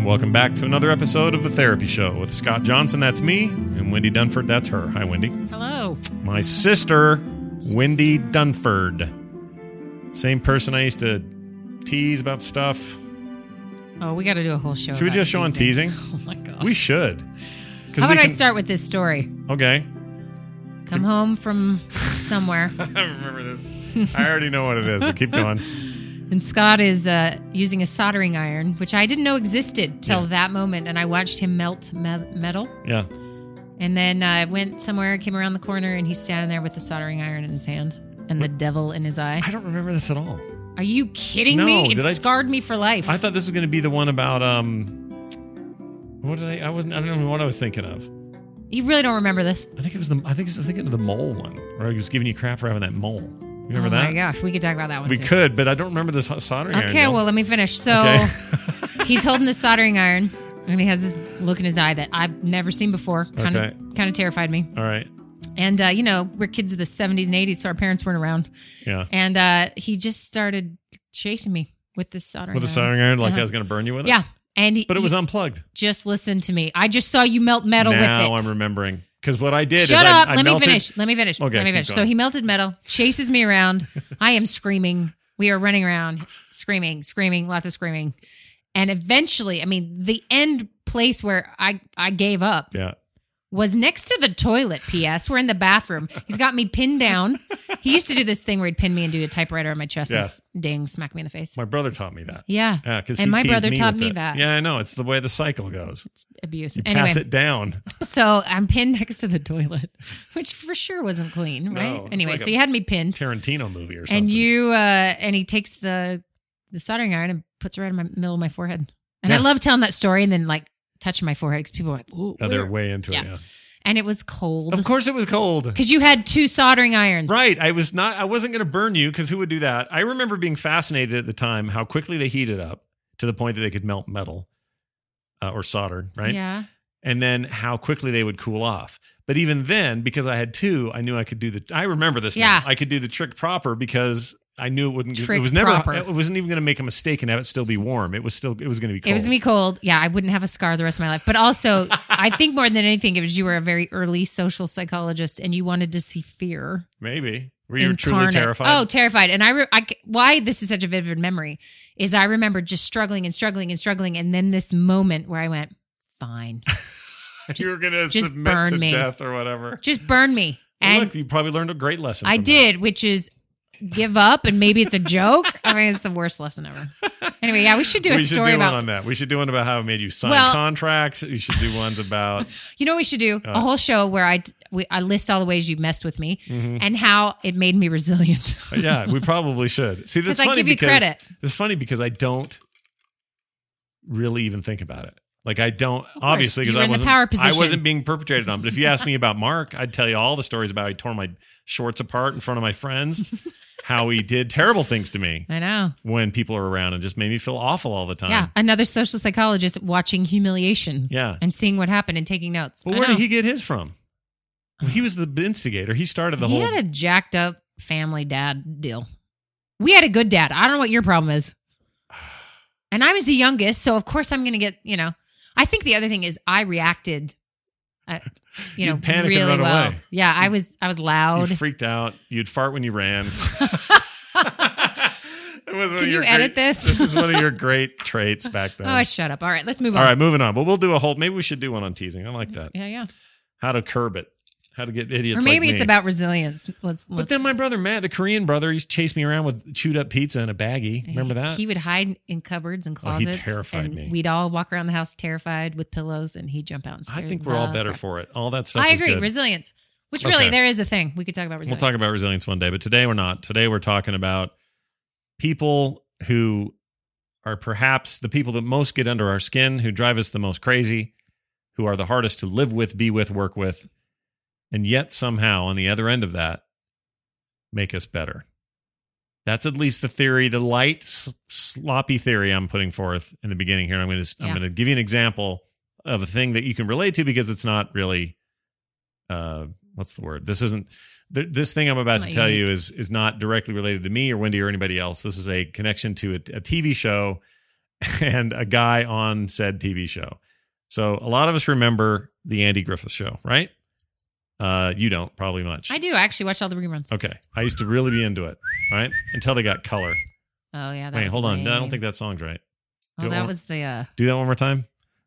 welcome back to another episode of The Therapy Show with Scott Johnson, that's me, and Wendy Dunford, that's her. Hi, Wendy. Hello. My sister, Wendy Dunford. Same person I used to tease about stuff. Oh, we got to do a whole show. Should we just show on teasing? Oh, my gosh. We should. How about I start with this story? Okay. Come home from somewhere. I remember this. I already know what it is, but keep going. And Scott is using a soldering iron, which I didn't know existed till that moment. And I watched him melt metal. Yeah. And then I went somewhere, came around the corner, and he's standing there with the soldering iron in his hand and the devil in his eye. I don't remember this at all. Are you kidding me? It scarred me for life. I thought this was going to be the one about I don't know what I was thinking of. You really don't remember this? I was thinking of the mole one, where he was giving you crap for having that mole. You remember that? Oh my gosh, we could talk about that one. We could, but I don't remember this soldering iron. Okay, well, let me finish. So he's holding the soldering iron, and he has this look in his eye that I've never seen before. Kind of terrified me. All right. And we're kids of the 70s and 80s, so our parents weren't around. Yeah. And he just started chasing me with this soldering iron. With a soldering iron, like I was going to burn you with it? Yeah. But it was unplugged. Just listen to me. I just saw you melt metal with it. Now I'm remembering. Because what I did Shut is up. I Let melted... me finish. Let me finish. Okay, So he melted metal, chases me around. I am screaming. We are running around, screaming, lots of screaming. And eventually, the end place where I gave up was next to the toilet, P.S. We're in the bathroom. He's got me pinned down. He used to do this thing where he'd pin me and do a typewriter on my chest and smack me in the face. My brother taught me that. Yeah. And my brother taught me that. Yeah, I know. It's the way the cycle goes. It's abuse. You pass it down. So I'm pinned next to the toilet, which for sure wasn't clean, right? No, anyway, like so you had me pinned. Tarantino movie or something. And he takes the soldering iron and puts it right in the middle of my forehead. And I love telling that story and then touching my forehead because people are like, ooh. Oh, they're way into it, yeah. And it was cold. Of course it was cold. Because you had 2 soldering irons. Right. I wasn't going to burn you because who would do that? I remember being fascinated at the time how quickly they heated up to the point that they could melt metal or solder, right? Yeah. And then how quickly they would cool off. But even then, because I had 2, I knew I could do I remember this now. I could do the trick proper because I knew it wasn't even going to make a mistake and have it still be warm. It was going to be cold. It was going to be cold. Yeah, I wouldn't have a scar the rest of my life. But also, I think more than anything, it was you were a very early social psychologist and you wanted to see fear. Maybe. Were you truly terrified? Oh, terrified. And why this is such a vivid memory is I remember just struggling. And then this moment where I went, fine. You were going to submit to death or whatever. Just burn me. Well, and look, you probably learned a great lesson. I did, which is give up and maybe it's a joke. It's the worst lesson ever. Anyway, yeah, we should do a story about one on that. We should do one about how it made you sign contracts. We should do ones about you know what we should do? A whole show where I list all the ways you messed with me and how it made me resilient. Yeah, we probably should. See, that's funny credit. It's funny because I don't really even think about it. I don't, obviously, because I wasn't being perpetrated on. But if you ask me about Mark, I'd tell you all the stories about how he tore my shorts apart in front of my friends, how he did terrible things to me. I know. When people are around and just made me feel awful all the time. Yeah, another social psychologist watching humiliation. Yeah. And seeing what happened and taking notes. Well, where did he get his from? Well, he was the instigator. He started the whole... He had a jacked up family dad deal. We had a good dad. I don't know what your problem is. And I was the youngest, so of course I'm going to get, I think the other thing is I reacted, You'd panic really and run well. away. Yeah, I was loud. You freaked out. You'd fart when you ran. Can you edit this? This is one of your great traits back then. Oh, shut up. All right, let's move on. All right, moving on. But we'll do a whole, maybe we should do one on teasing. I like that. Yeah. How to curb it. How to get idiots or maybe like it's me. about resilience. But then my brother Matt, the Korean brother, he's chased me around with chewed up pizza in a baggie. Remember that? He would hide in cupboards and closets. He terrified me. We'd all walk around the house terrified with pillows, and he'd jump out and scare I think we're all better for it. All that stuff I is agree. good. Resilience. Which really, there is a thing. We could talk about resilience. We'll talk about resilience one day, but today we're not. Today we're talking about people who are perhaps the people that most get under our skin, who drive us the most crazy, who are the hardest to live with, be with, work with, and yet somehow on the other end of that, make us better. That's at least the theory, the light, sloppy theory I'm putting forth in the beginning here. I'm going to give you an example of a thing that you can relate to because it's not really, what's the word? This isn't, this thing I'm about to tell you is not directly related to me or Wendy or anybody else. This is a connection to a TV show and a guy on said TV show. So a lot of us remember the Andy Griffith Show, right? You don't, probably much. I do. I actually watched all the reruns. Okay. I used to really be into it, right? Until they got color. Oh, yeah. Wait, hold on. No, I don't think that song's right. Oh, that was the... Do that one more time.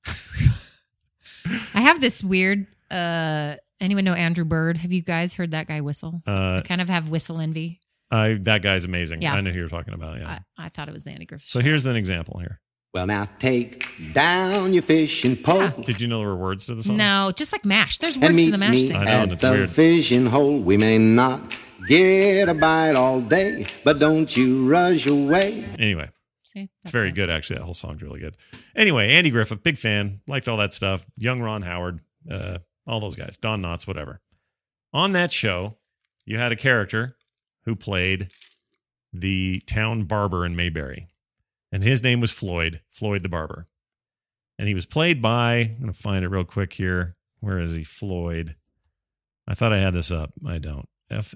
I have this weird... anyone know Andrew Bird? Have you guys heard that guy whistle? I kind of have whistle envy. That guy's amazing. Yeah. I know who you're talking about, yeah. I thought it was the Andy Griffith So Show. here's an example here. Well, now take down your fishing pole. Yeah. Did you know there were words to the song? No, just like MASH. There's And words to meet the MASH me thing. I know, and at it's the weird. fishing hole. We may not get a bite all day, but don't you rush away. Anyway. See, It's very good, actually. That whole song's really good. Anyway, Andy Griffith, big fan. Liked all that stuff. Young Ron Howard, all those guys. Don Knotts, whatever. On that show, you had a character who played the town barber in Mayberry. And his name was Floyd the barber. And he was played by, I'm going to find it real quick here. Where is he? Floyd. I thought I had this up. I don't.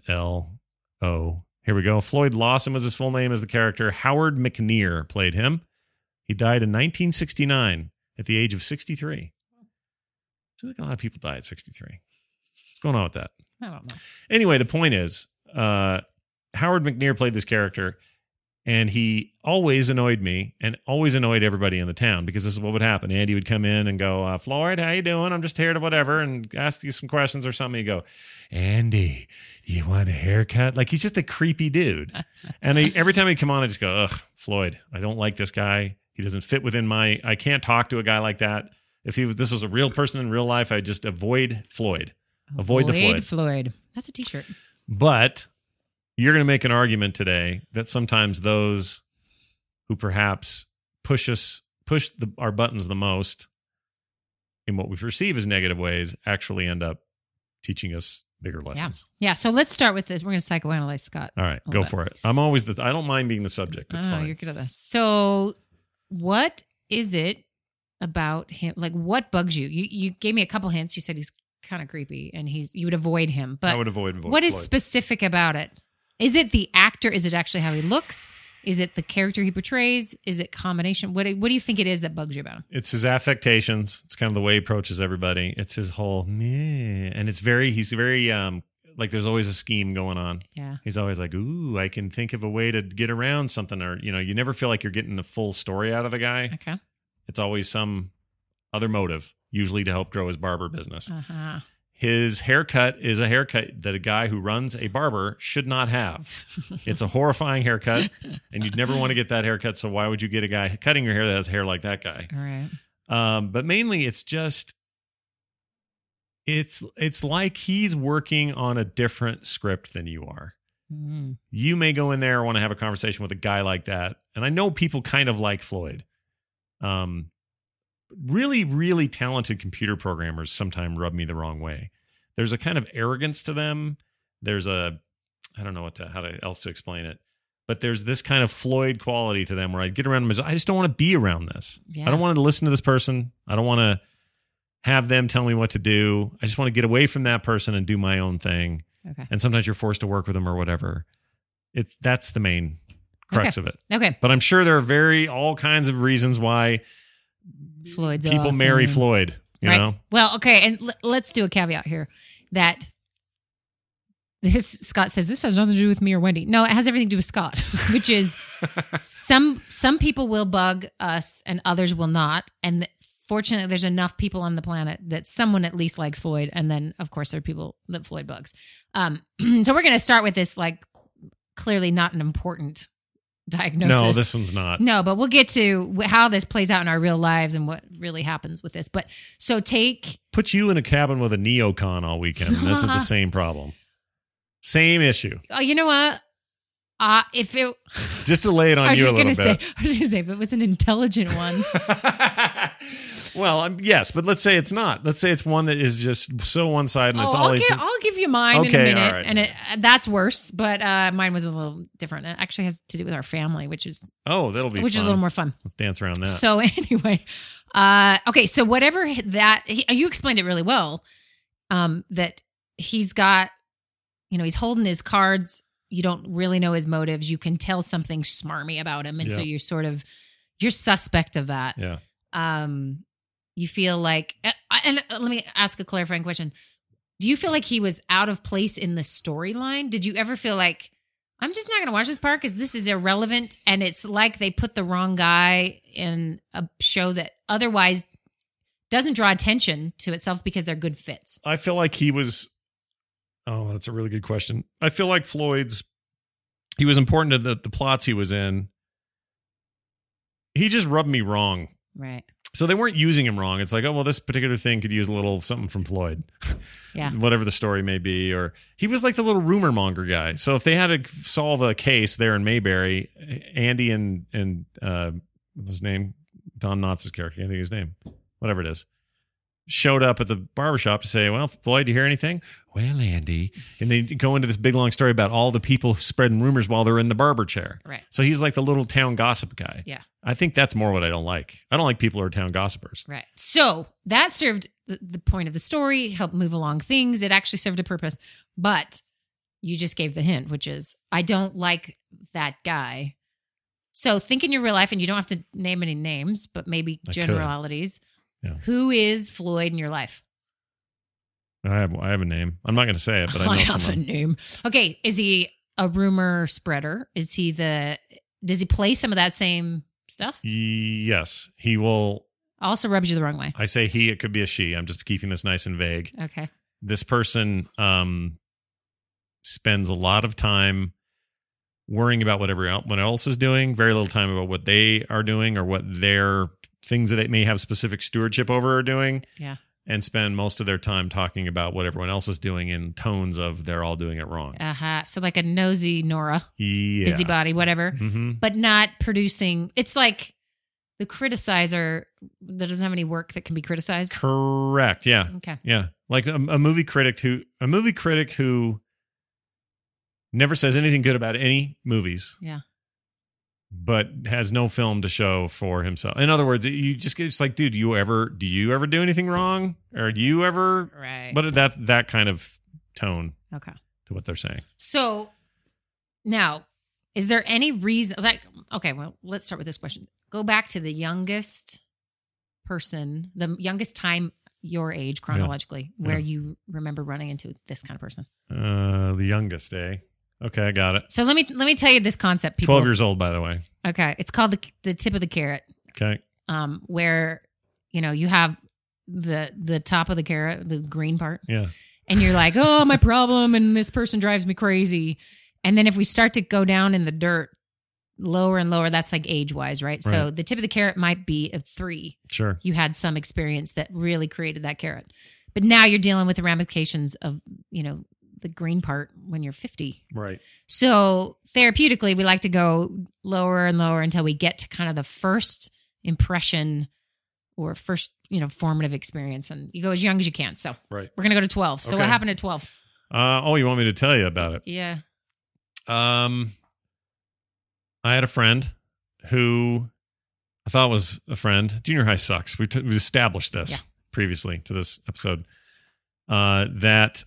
F-L-O. Here we go. Floyd Lawson was his full name as the character. Howard McNear played him. He died in 1969 at the age of 63. Seems like a lot of people die at 63. What's going on with that? I don't know. Anyway, the point is, Howard McNear played this character, and he always annoyed me and always annoyed everybody in the town because this is what would happen. Andy would come in and go, Floyd, how you doing? I'm just here to whatever, and ask you some questions or something. You go, Andy, you want a haircut? Like, he's just a creepy dude. And every time he'd come on, I just go, ugh, Floyd, I don't like this guy. He doesn't fit within I can't talk to a guy like that. If this was a real person in real life, I'd just avoid Floyd. Avoid the Floyd. That's a t-shirt. But you're going to make an argument today that sometimes those who perhaps push our buttons the most in what we perceive as negative ways actually end up teaching us bigger lessons. Yeah. So let's start with this. We're going to psychoanalyze Scott. All right, go for it. I'm always I don't mind being the subject. It's fine. You're good at this. So what is it about him? Like, what bugs you? You gave me a couple hints. You said he's kind of creepy and you would avoid him. But I would avoid what is Floyd. specific about it? Is it the actor? Is it actually how he looks? Is it the character he portrays? Is it combination? What do you think it is that bugs you about him? It's his affectations. It's kind of the way he approaches everybody. It's his whole meh. And he's very like there's always a scheme going on. Yeah. He's always like, ooh, I can think of a way to get around something. Or, you never feel like you're getting the full story out of the guy. Okay. It's always some other motive, usually to help grow his barber business. Uh-huh. His haircut is a haircut that a guy who runs a barber should not have. It's a horrifying haircut, and you'd never want to get that haircut. So why would you get a guy cutting your hair that has hair like that guy? All right. But mainly, it's just it's like he's working on a different script than you are. Mm-hmm. You may go in there and want to have a conversation with a guy like that, and I know people kind of like Floyd. Really, really talented computer programmers sometimes rub me the wrong way. There's a kind of arrogance to them. There's I don't know how else to explain it, but there's this kind of Floyd quality to them where I get around them. I just don't want to be around this. Yeah. I don't want to listen to this person. I don't want to have them tell me what to do. I just want to get away from that person and do my own thing. Okay. And sometimes you're forced to work with them or whatever. That's the main crux of it. Okay. But I'm sure there are all kinds of reasons why Floyd's people awesome. marry Floyd, you know? Well, okay, and let's do a caveat here that Scott says this has nothing to do with me or Wendy. No, it has everything to do with Scott, which is some people will bug us and others will not. And fortunately, there's enough people on the planet that someone at least likes Floyd. And then, of course, there are people that Floyd bugs. So we're going to start with this, like, clearly not an important diagnosis. No, this one's not. No, but we'll get to how this plays out in our real lives and what really happens with this. But so put you in a cabin with a neocon all weekend, and this is the same problem. Same issue. Oh, you know what? If it just to lay it on you a little bit. I was going to say, if it was an intelligent one. Well, yes, but let's say it's not. Let's say it's one that is just so one-sided. And it's all I'll give you mine in a minute, right. and that's worse. But mine was a little different. It actually has to do with our family, which is that'll be which fun. is a little more fun. Let's dance around that. So anyway, okay. So whatever you explained it really well. That he's got, he's holding his cards. You don't really know his motives. You can tell something smarmy about him, and so you're you're suspect of that. Yeah. You feel like, and let me ask a clarifying question. Do you feel like he was out of place in the storyline? Did you ever feel like, I'm just not going to watch this part because this is irrelevant, and it's like they put the wrong guy in a show that otherwise doesn't draw attention to itself because they're good fits? I feel like he was, that's a really good question. I feel like he was important to the plots he was in. He just rubbed me wrong. Right. So they weren't using him wrong. It's like, oh, well, this particular thing could use a little something from Floyd. Yeah. Whatever the story may be. Or he was like the little rumor monger guy. So if they had to solve a case there in Mayberry, Andy and what's his name? Don Knotts' character, I can't think of his name. Whatever it is. Showed up at the barbershop to say, well, Floyd, do you hear anything? Well, Andy. And they go into this big, long story about all the people spreading rumors while they're in the barber chair. Right. So he's like the little town gossip guy. Yeah. I think that's more what I don't like. I don't like people who are town gossipers. Right. So that served the point of the story, helped move along things. It actually served a purpose. But you just gave the hint, which is, I don't like that guy. So think in your real life, and you don't have to name any names, but maybe generalities. Yeah. Who is Floyd in your life? I have a name. I'm not going to say it, but I know I have someone. a name. Okay. Is he a rumor spreader? Does he play some of that same stuff? Yes. He will. Also rubs you the wrong way. I say he, it could be a she. I'm just keeping this nice and vague. Okay. This person spends a lot of time worrying about what everyone else is doing, very little time about what they are doing or what their things that they may have specific stewardship over are doing. Yeah. And spend most of their time talking about what everyone else is doing in tones of they're all doing it wrong. So like a nosy Nora, busybody, whatever, but not producing. It's like the criticizer that doesn't have any work that can be criticized. Correct. Yeah. Okay. Yeah. Like a movie critic who never says anything good about any movies. Yeah. But has no film to show for himself. In other words, you just get, it's like, dude, do you ever do anything wrong? Or do you ever? Right. But that's that kind of tone. Okay. To what they're saying. So now, is there any reason? Okay, well, let's start with this question. Go back to the youngest person, the youngest time your age chronologically, where you remember running into this kind of person. The youngest, eh? Okay, I got it. So let me tell you this concept, people. 12 years old, by the way. Okay. It's called the tip of the carrot. Okay. Where, you have the top of the carrot, the green part. Yeah. And you're like, oh, my problem, and this person drives me crazy. And then if we start to go down in the dirt, lower and lower, that's like age-wise, right? So the tip of the carrot might be a 3. Sure. You had some experience that really created that carrot. But now you're dealing with the ramifications of, the green part when you're 50. Right. So therapeutically, we like to go lower and lower until we get to kind of the first impression or first, formative experience. And you go as young as you can. So we're going to go to 12. So what happened at 12? You want me to tell you about it? Yeah. I had a friend who I thought was a friend. Junior high sucks. We established this previously to this episode. That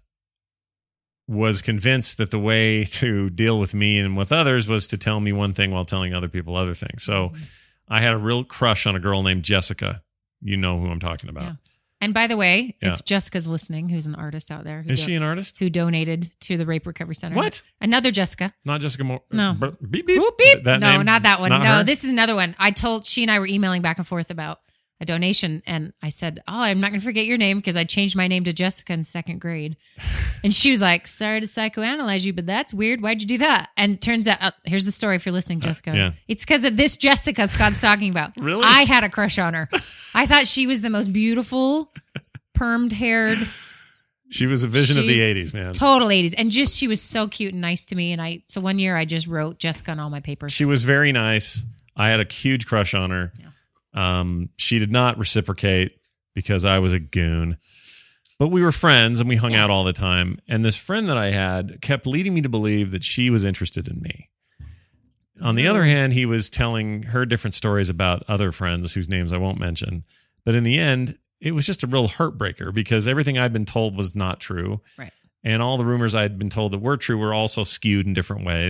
was convinced that the way to deal with me and with others was to tell me one thing while telling other people other things. So I had a real crush on a girl named Jessica. You know who I'm talking about. Yeah. And by the way, if Jessica's listening, who's an artist out there. Is she an artist? Who donated to the Rape Recovery Center. What? Another Jessica. Not Jessica Moore. No. Beep, beep. Whoop, beep. That no, name? Not that one. Not No, her? this is another one. She and I were emailing back and forth about a donation, and I said, I'm not going to forget your name because I changed my name to Jessica in 2nd grade. And she was like, sorry to psychoanalyze you, but that's weird. Why'd you do that? And turns out, here's the story if you're listening, Jessica. It's because of this Jessica Scott's talking about. Really? I had a crush on her. I thought she was the most beautiful, permed haired. She was a vision of the 80s, man. Total 80s. And she was so cute and nice to me. And so one year I just wrote Jessica on all my papers. She was very nice. I had a huge crush on her. Yeah. She did not reciprocate because I was a goon, but we were friends and we hung out all the time. And this friend that I had kept leading me to believe that she was interested in me. On the other hand, he was telling her different stories about other friends whose names I won't mention. But in the end, it was just a real heartbreaker because everything I'd been told was not true. Right. And all the rumors I'd been told that were true were also skewed in different ways.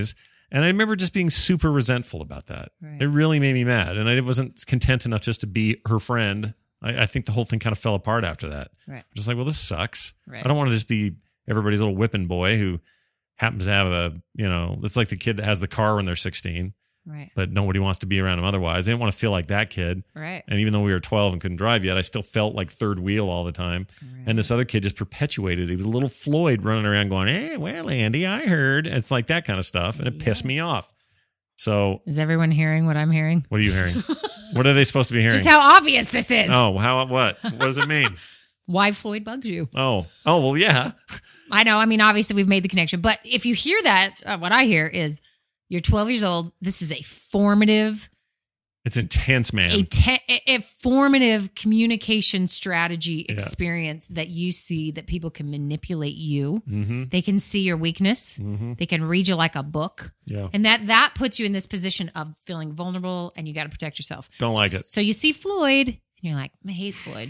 And I remember just being super resentful about that. Right. It really made me mad. And I wasn't content enough just to be her friend. I think the whole thing kind of fell apart after that. Right. Just like, well, this sucks. Right. I don't want to just be everybody's little whipping boy who happens to have it's like the kid that has the car when they're 16, Right. but nobody wants to be around him otherwise. I didn't want to feel like that kid. Right. And even though we were 12 and couldn't drive yet, I still felt like third wheel all the time. Right. And this other kid just perpetuated. He was a little Floyd running around going, hey, well, Andy, I heard. It's like that kind of stuff. And it pissed me off. So Is everyone hearing what I'm hearing? what are you hearing? What are they supposed to be hearing? Just how obvious this is. Oh, what? What does it mean? Why Floyd bugs you. Oh, well, yeah. I know. I mean, obviously we've made the connection, but if you hear that, what I hear is you're 12 years old. This is a formative, It's intense, man. a formative communication strategy experience that you see that people can manipulate you. Mm-hmm. They can see your weakness. Mm-hmm. They can read you like a book. Yeah. And that puts you in this position of feeling vulnerable and you got to protect yourself. Don't like it. So you see Floyd and you're like, I hate Floyd.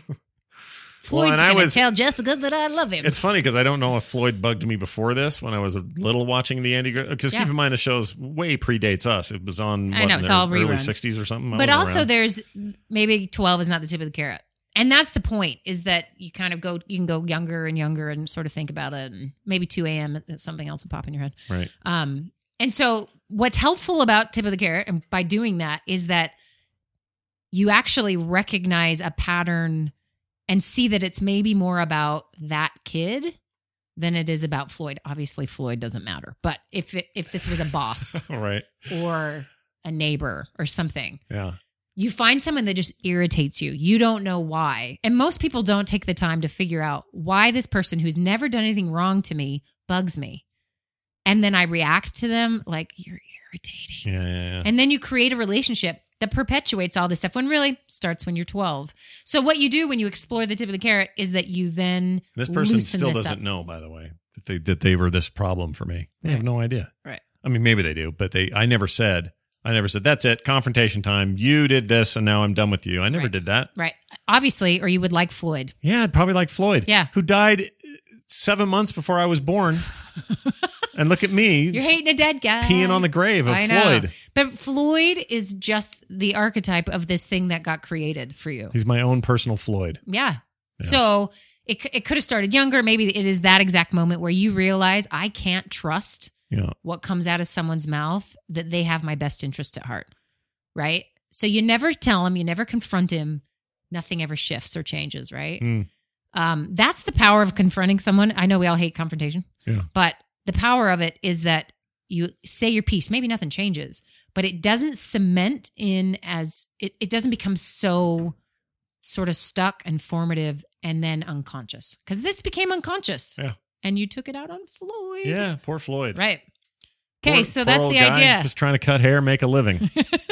Floyd's and going to tell Jessica that I love him. It's funny because I don't know if Floyd bugged me before this when I was a little watching the Andy. Because keep in mind, the show's way predates us. It was on I know, in it's the all early reruns. 60s or something. But also there's maybe 12 is not the tip of the carrot. And that's the point, is that you kind of you can go younger and younger and sort of think about it. And maybe 2 a.m. something else will pop in your head. Right. And so what's helpful about tip of the carrot, and by doing that, is that you actually recognize a pattern and see that it's maybe more about that kid than it is about Floyd. Obviously, Floyd doesn't matter. But if this was a boss right. or a neighbor or something, Yeah. you find someone that just irritates you. You don't know why. And most people don't take the time to figure out why this person who's never done anything wrong to me bugs me. And then I react to them like, you're irritating. Yeah. And then you create a relationship that perpetuates all this stuff when really starts when you're 12. So what you do when you explore the tip of the carrot is that you then This person loosen still this doesn't up. know, by the way, that they were this problem for me. They have no idea. Right. I mean, maybe they do, but I never said, that's it. Confrontation time. You did this and now I'm done with you. I never Right. did that. Right. Obviously, or you would like Floyd. Yeah, I'd probably like Floyd. Yeah. Who died 7 months before I was born. And look at me. You're hating a dead guy. Peeing on the grave of I know. Floyd. But Floyd is just the archetype of this thing that got created for you. He's my own personal Floyd. Yeah. So it could have started younger. Maybe it is that exact moment where you realize I can't trust Yeah. what comes out of someone's mouth, that they have my best interest at heart. Right. So you never tell him, you never confront him. Nothing ever shifts or changes. Right. That's the power of confronting someone. I know we all hate confrontation, but the power of it is that you say your piece. Maybe nothing changes, but it doesn't cement in as it doesn't become so sort of stuck and formative and then unconscious, because this became unconscious. Yeah. And you took it out on Floyd. Yeah. Poor Floyd. Right. Okay. So Poor that's old the guy idea. Just trying to cut hair, make a living.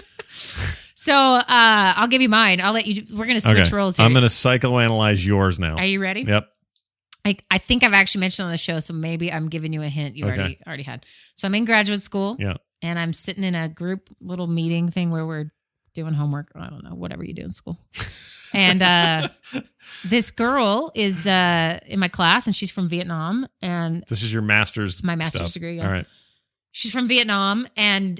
So I'll give you mine. I'll let you. We're going to switch roles here. I'm going to psychoanalyze yours now. Are you ready? Yep. I think I've actually mentioned on the show, so maybe I'm giving you a hint you already had. So I'm in graduate school. Yeah. And I'm sitting in a group little meeting thing where we're doing homework. I don't know, whatever you do in school. And this girl is in my class, and she's from Vietnam. And This is your master's my master's stuff. degree. Yeah. All right. She's from Vietnam, and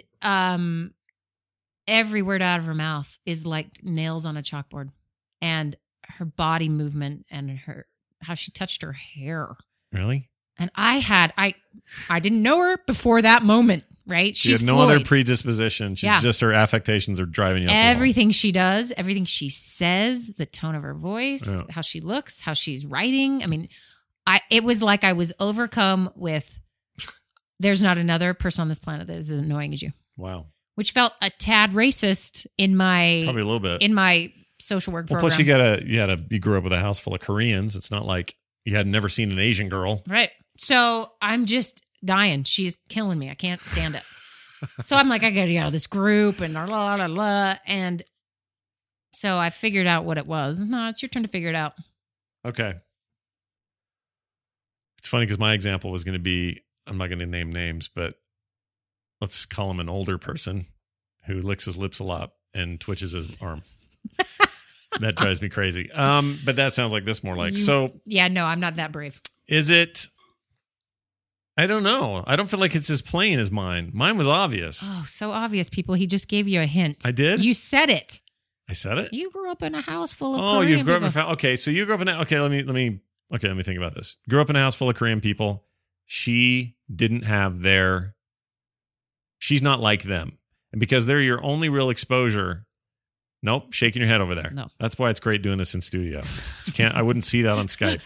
every word out of her mouth is like nails on a chalkboard. And her body movement and how she touched her hair. Really? And I didn't know her before that moment, right? She She's had no Floyd. other predisposition. She's just her affectations are driving you up the wall. Everything she does, everything she says, the tone of her voice, how she looks, how she's writing. I mean, it was like I was overcome with, there's not another person on this planet that is as annoying as you. Wow. Which felt a tad racist in my Probably a little bit. in my social work Well, program. plus you grew up with a house full of Koreans. It's not like you had never seen an Asian girl. Right. So I'm just dying. She's killing me. I can't stand it. So I'm like, I got to get out of this group and la, la, la, la. And so I figured out what it was. No, it's your turn to figure it out. Okay. It's funny because my example was going to be, I'm not going to name names, but let's call him an older person who licks his lips a lot and twitches his arm. That drives me crazy. But that sounds like this more like. So yeah, no, I'm not that brave. is it I don't know. I don't feel like it's as plain as mine. Mine was obvious. Oh, so obvious, people. He just gave you a hint. I did? You said it. I said it? You grew up in a house full of Oh, Korean you've grown up people. okay, so you grew up in let me think about this. Grew up in a house full of Korean people. She didn't have she's not like them. And because they're your only real exposure, nope, shaking your head over there. No. That's why it's great doing this in studio. I wouldn't see that on Skype.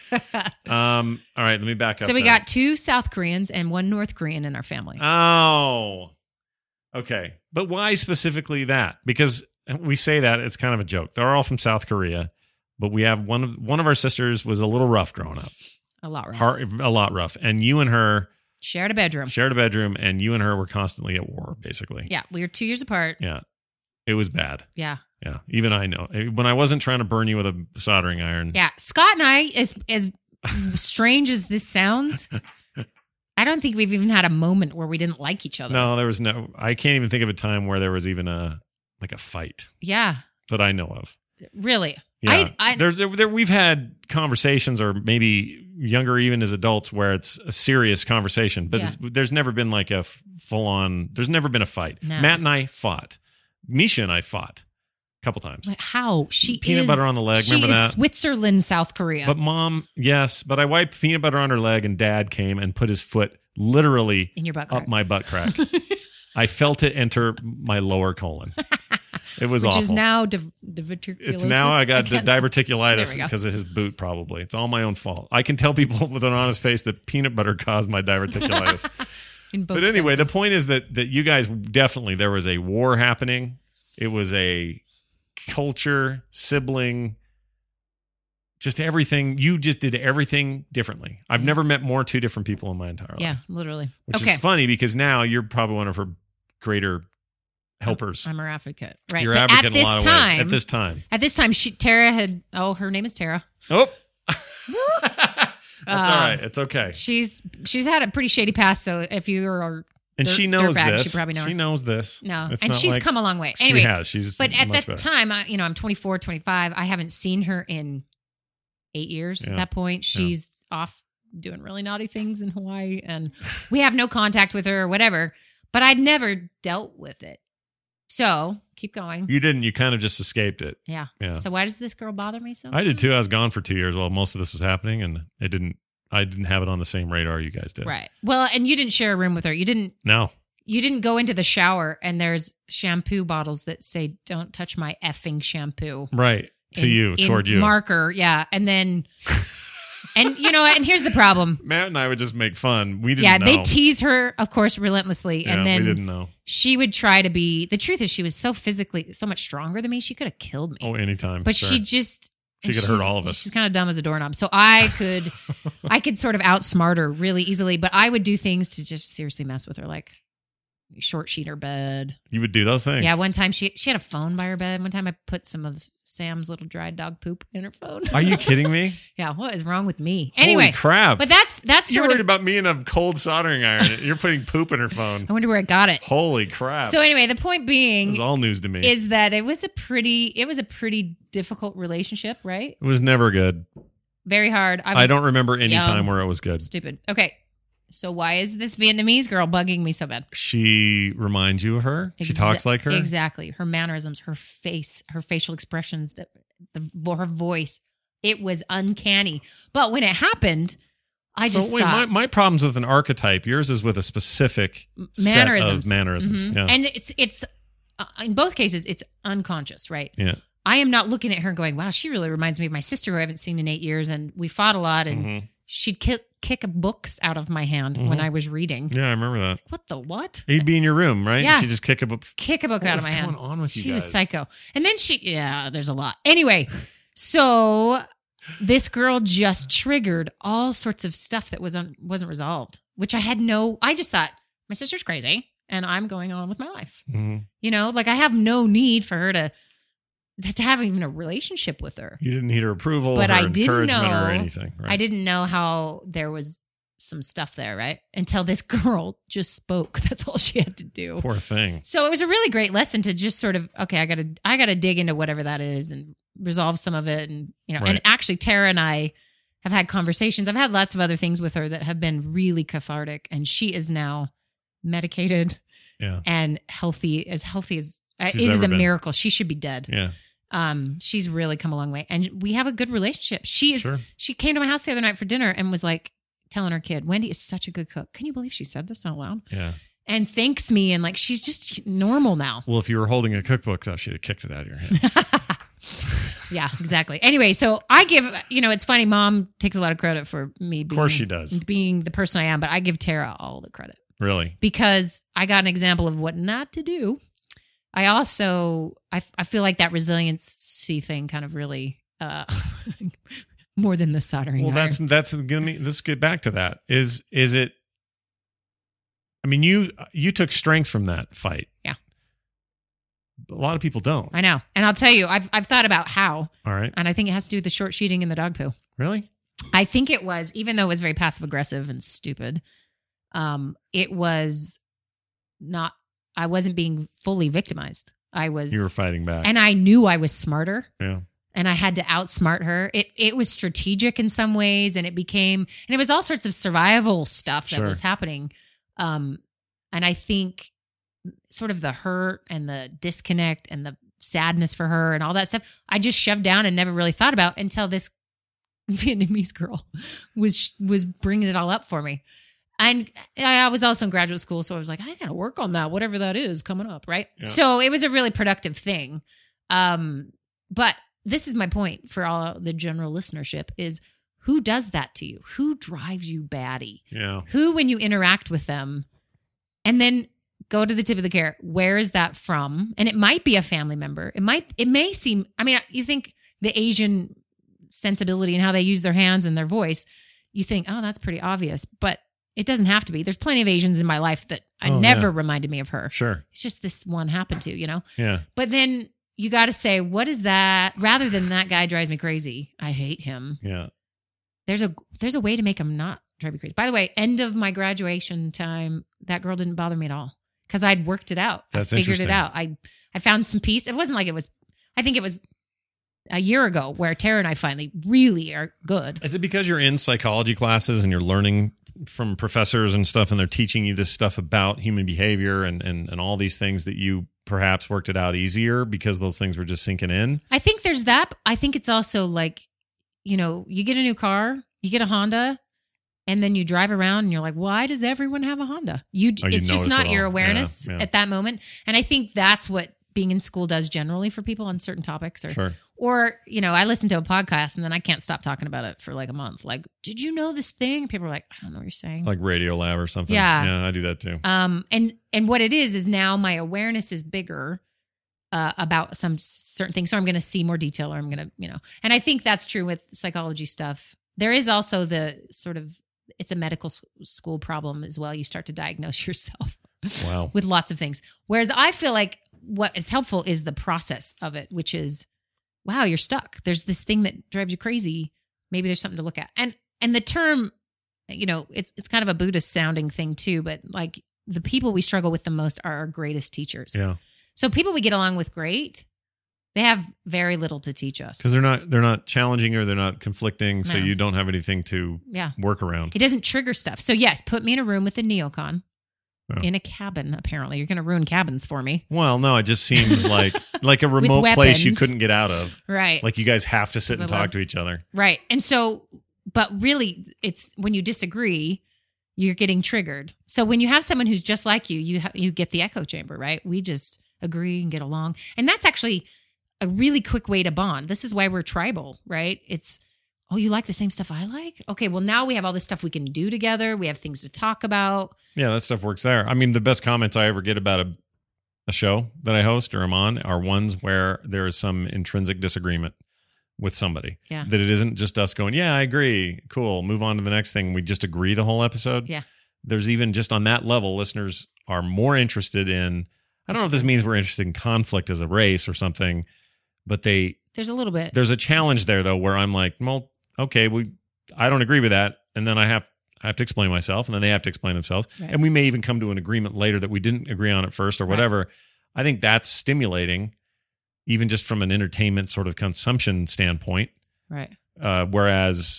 All right, let me back up. So we got 2 South Koreans and 1 North Korean in our family. Oh. Okay. But why specifically that? Because we say that, it's kind of a joke. They're all from South Korea, but we have one of our sisters was a little rough growing up. A lot rough. A lot rough. And you and her Shared a bedroom. And you and her were constantly at war, basically. Yeah, we were 2 years apart. Yeah. It was bad. Yeah. Yeah. Even I know. When I wasn't trying to burn you with a soldering iron. Yeah. Scott and I, as strange as this sounds, I don't think we've even had a moment where we didn't like each other. No, there was no. I can't even think of a time where there was even a fight. Yeah. That I know of. Really? Yeah. We've had conversations, or maybe younger, even as adults, where it's a serious conversation, but there's never been like a full on. There's never been a fight. No. Matt and I fought. Misha and I fought a couple times. Like, how? Peanut butter on the leg. Remember that? Switzerland, South Korea. But Mom, yes, but I wiped peanut butter on her leg, and Dad came and put his foot literally in your butt crack. Up my butt crack. I felt it enter my lower colon. It was awful. Which is now diverticulosis. It's now I got diverticulitis because of his boot, probably. It's all my own fault. I can tell people with an honest face that peanut butter caused my diverticulitis. But anyway, senses. The point is that you guys definitely, there was a war happening. It was a culture, sibling, just everything. You just did everything differently. I've never met more 2 different people in my entire life. Yeah, literally. Which is funny because now you're probably one of her greater helpers. I'm her advocate. Right. You're but advocate in a lot of ways. At this time, Tara had, her name is Tara. Oh. That's all right. It's okay. She's had a pretty shady past, so if you are and she knows dirtbag, this. she probably knows. She knows this. No. It's and not she's like, come a long way. Anyway, she has. She's but at much that better. time, I'm 24, 25. I haven't seen her in 8 years at that point. She's off doing really naughty things in Hawaii, and we have no contact with her or whatever, but I'd never dealt with it. So keep going. You didn't. You kind of just escaped it. Yeah. Yeah. So why does this girl bother me so much? I did too. I was gone for 2 years while most of this was happening, and I didn't have it on the same radar you guys did. Right. Well, and you didn't share a room with her. You didn't go into the shower and there's shampoo bottles that say, "Don't touch my effing shampoo." Right. Toward you. Marker. Yeah. And then, and you know, and here's the problem. Matt and I would just make fun. We didn't know. Yeah. They tease her, of course, relentlessly. Yeah, and then we didn't know. She would try to be, the truth is she was so much stronger than me. She could have killed me. Oh, anytime. But sure. she just, she could hurt all of us. She's kind of dumb as a doorknob. So I could sort of outsmart her really easily, but I would do things to just seriously mess with her, like short sheet her bed. You would do those things? Yeah, one time she had a phone by her bed. One time I put some of Sam's little dry dog poop in her phone. Are you kidding me? Yeah, what is wrong with me? Holy Anyway, crap. But that's You're sort worried of about me and a cold soldering iron. You're putting poop in her phone. I wonder where I got it. Holy crap. So anyway, the point being, this is all news to me. Is that it was a pretty difficult relationship, right? It was never good. Very hard. I don't remember any time where it was good. Stupid. Okay. So why is this Vietnamese girl bugging me so bad? She reminds you of her? She talks like her? Exactly. Her mannerisms, her face, her facial expressions, her voice. It was uncanny. But when it happened, I just thought... My problem's with an archetype. Yours is with a specific mannerisms. Set of mannerisms. Mm-hmm. Yeah. And it's in both cases, it's unconscious, right? Yeah. I am not looking at her and going, wow, she really reminds me of my sister who I haven't seen in 8 years. And we fought a lot and she'd kick books out of my hand when I was reading. Yeah, I remember that. What the what? He'd be in your room, right? Yeah. She'd just kick a book. Out of my hand. What's going on with you guys? She was psycho. And then there's a lot. Anyway, so this girl just triggered all sorts of stuff that wasn't resolved, which I just thought, my sister's crazy and I'm going on with my life. Mm-hmm. You know, like I have no need for her to have even a relationship with her. You didn't need her approval, but her I didn't encouragement know, or anything. Right? I didn't know how there was some stuff there, right? Until this girl just spoke. That's all she had to do. Poor thing. So it was a really great lesson to just sort of, okay, I gotta dig into whatever that is and resolve some of it. And, you know, Right. And actually Tara and I have had conversations. I've had lots of other things with her that have been really cathartic, and she is now medicated and healthy as it is a miracle. She should be dead. Yeah. She's really come a long way, and we have a good relationship. She came to my house the other night for dinner and was like telling her kid, Wendy is such a good cook. Can you believe she said this out loud? Yeah. And thanks me. And like, she's just normal now. Well, if you were holding a cookbook though, she'd have kicked it out of your hands. Yeah, exactly. Anyway, so I give, it's funny. Mom takes a lot of credit for me being, of course she does, being the person I am, but I give Tara all the credit. Really? Because I got an example of what not to do. I also, I feel like that resiliency thing kind of really, more than the soldering iron. Well, let's get back to that. Is it, I mean, you took strength from that fight. Yeah. A lot of people don't. I know. And I'll tell you, I've thought about how. All right. And I think it has to do with the short sheeting and the dog poo. Really? I think it was, even though it was very passive aggressive and stupid, it was not, I wasn't being fully victimized. You were fighting back. And I knew I was smarter. Yeah. And I had to outsmart her. It was strategic in some ways, and it was all sorts of survival stuff that was happening. And I think sort of the hurt and the disconnect and the sadness for her and all that stuff, I just shoved down and never really thought about until this Vietnamese girl was bringing it all up for me. And I was also in graduate school, so I was like, I got to work on that, whatever that is coming up, right? Yeah. So it was a really productive thing. But this is my point for all the general listenership is who does that to you? Who drives you batty? Yeah. Who, when you interact with them, and then go to the tip of the care, where is that from? And it might be a family member. It may seem, I mean, you think the Asian sensibility and how they use their hands and their voice, you think, oh, that's pretty obvious. But it doesn't have to be. There's plenty of Asians in my life that never reminded me of her. Sure. It's just this one happened to, Yeah. But then you got to say, what is that? Rather than that guy drives me crazy, I hate him. Yeah. There's a way to make him not drive me crazy. By the way, end of my graduation time, that girl didn't bother me at all because I'd worked it out. That's I figured it out. I found some peace. It wasn't like I think it was a year ago where Tara and I finally really are good. Is it because you're in psychology classes and you're learning from professors and stuff, and they're teaching you this stuff about human behavior and all these things that you perhaps worked it out easier because those things were just sinking in? I think there's that. I think it's also like, you get a new car, you get a Honda, and then you drive around and you're like, why does everyone have a Honda? It's just not your awareness at that moment. And I think that's what being in school does generally for people on certain topics. Or, I listen to a podcast and then I can't stop talking about it for like a month. Like, did you know this thing? People are like, I don't know what you're saying. Like Radiolab or something. Yeah. Yeah, I do that too. And what it is now my awareness is bigger about some certain things. So I'm going to see more detail, or I'm going to, and I think that's true with psychology stuff. There is also the sort of, it's a medical school problem as well. You start to diagnose yourself with lots of things. Whereas I feel like what is helpful is the process of it, which is, wow, you're stuck. There's this thing that drives you crazy. Maybe there's something to look at. And the term, it's kind of a Buddhist sounding thing too, but like the people we struggle with the most are our greatest teachers. Yeah. So people we get along with great, they have very little to teach us. Because they're not challenging or they're not conflicting, so you don't have anything to work around. It doesn't trigger stuff. So yes, put me in a room with a neocon. In a cabin, apparently. You're going to ruin cabins for me. Well, no, it just seems like a remote place you couldn't get out of. Right. Like you guys have to sit and talk to each other. Right. And so, but really, it's when you disagree, you're getting triggered. So when you have someone who's just like you, you get the echo chamber, right? We just agree and get along. And that's actually a really quick way to bond. This is why we're tribal, right? It's, oh, you like the same stuff I like? Okay, well, now we have all this stuff we can do together. We have things to talk about. Yeah, that stuff works there. I mean, the best comments I ever get about a show that I host or I'm on are ones where there is some intrinsic disagreement with somebody. Yeah. That it isn't just us going, yeah, I agree. Cool. Move on to the next thing. We just agree the whole episode. Yeah. There's even just on that level, listeners are more interested in, I don't know if this means we're interested in conflict as a race or something, but there's a little bit. There's a challenge there though, where I'm like, well, okay, I don't agree with that. And then I have to explain myself, and then they have to explain themselves. Right. And we may even come to an agreement later that we didn't agree on at first or whatever. Right. I think that's stimulating, even just from an entertainment sort of consumption standpoint. Right. Whereas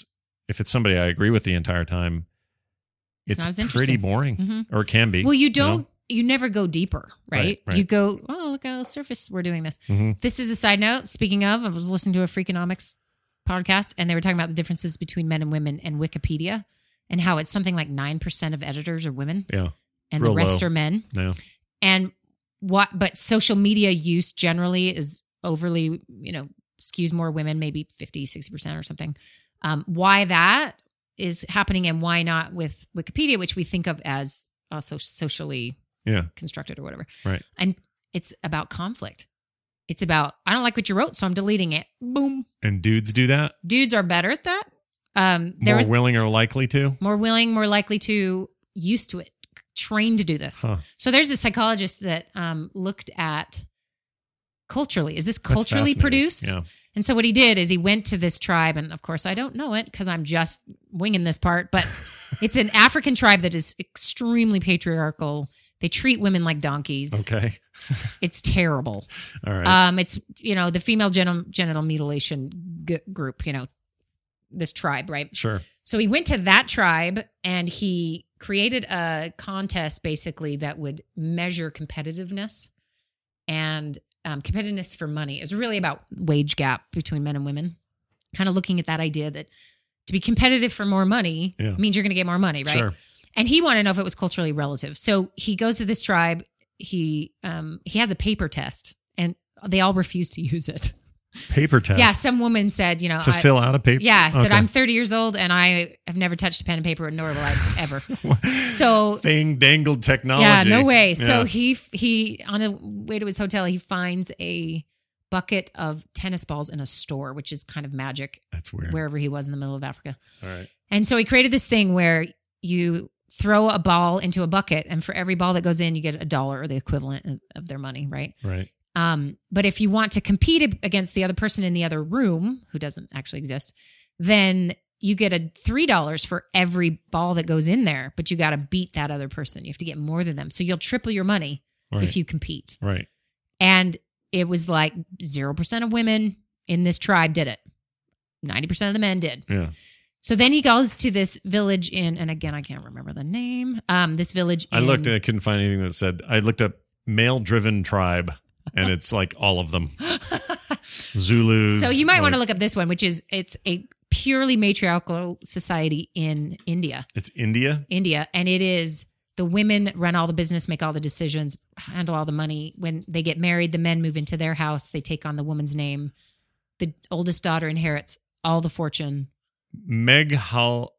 if it's somebody I agree with the entire time, It's not as pretty interesting. boring, Mhm. or it can be. Well, you know? don't. You never go deeper, right? Right. You go, oh, look how surface we're doing this. Mhm. This is a side note. Speaking of, I was listening to a Freakonomics podcast, and they were talking about the differences between men and women and Wikipedia, and how it's something like 9% of editors are women, Yeah. and the real rest low. are men. No. And but social media use generally is overly, skews more women, maybe 50, 60% or something. Why that is happening and why not with Wikipedia, which we think of as also socially Yeah. constructed or whatever. Right. And it's about conflict. It's about, I don't like what you wrote, so I'm deleting it. Boom. And dudes do that? Dudes are better at that. More willing or likely to? More willing, more likely to, used to it, trained to do this. Huh. So there's a psychologist that looked at culturally. Is this That's culturally fascinating. produced? Yeah. And so what he did is he went to this tribe, and of course I don't know it because I'm just winging this part, but it's an African tribe that is extremely patriarchal. They treat women like donkeys. Okay. It's terrible. All right. It's, the female genital mutilation group, this tribe, right? Sure. So he went to that tribe and he created a contest basically that would measure competitiveness and competitiveness for money. It was really about wage gap between men and women, kind of looking at that idea that to be competitive for more money means you're going to get more money, right? Sure. And he wanted to know if it was culturally relative. So he goes to this tribe. He has a paper test, and they all refuse to use it. Paper test? Yeah, some woman said, to fill out a paper? Yeah, said, Okay. I'm 30 years old, and I have never touched a pen and paper, nor will I ever. So Thing dangled technology. yeah, no way. Yeah. So he on a way to his hotel, he finds a bucket of tennis balls in a store, which is kind of magic That's weird. wherever he was in the middle of Africa. All right. And so he created this thing where you throw a ball into a bucket, and for every ball that goes in, you get $1 or the equivalent of their money, right? Right. But if you want to compete against the other person in the other room, who doesn't actually exist, then you get $3 for every ball that goes in there, but you got to beat that other person. You have to get more than them. So you'll triple your money Right. if you compete. Right. And it was like 0% of women in this tribe did it. 90% of the men did. Yeah. So then he goes to this village and again, I can't remember the name. This village I looked and I couldn't find anything that said, I looked up male-driven tribe, and it's like all of them. Zulus. So you might want to like- look up this one, it's a purely matriarchal society in India. It's India? And it is the women run all the business, make all the decisions, handle all the money. When they get married, the men move into their house. They take on the woman's name. The oldest daughter inherits all the fortune. Meghalaya,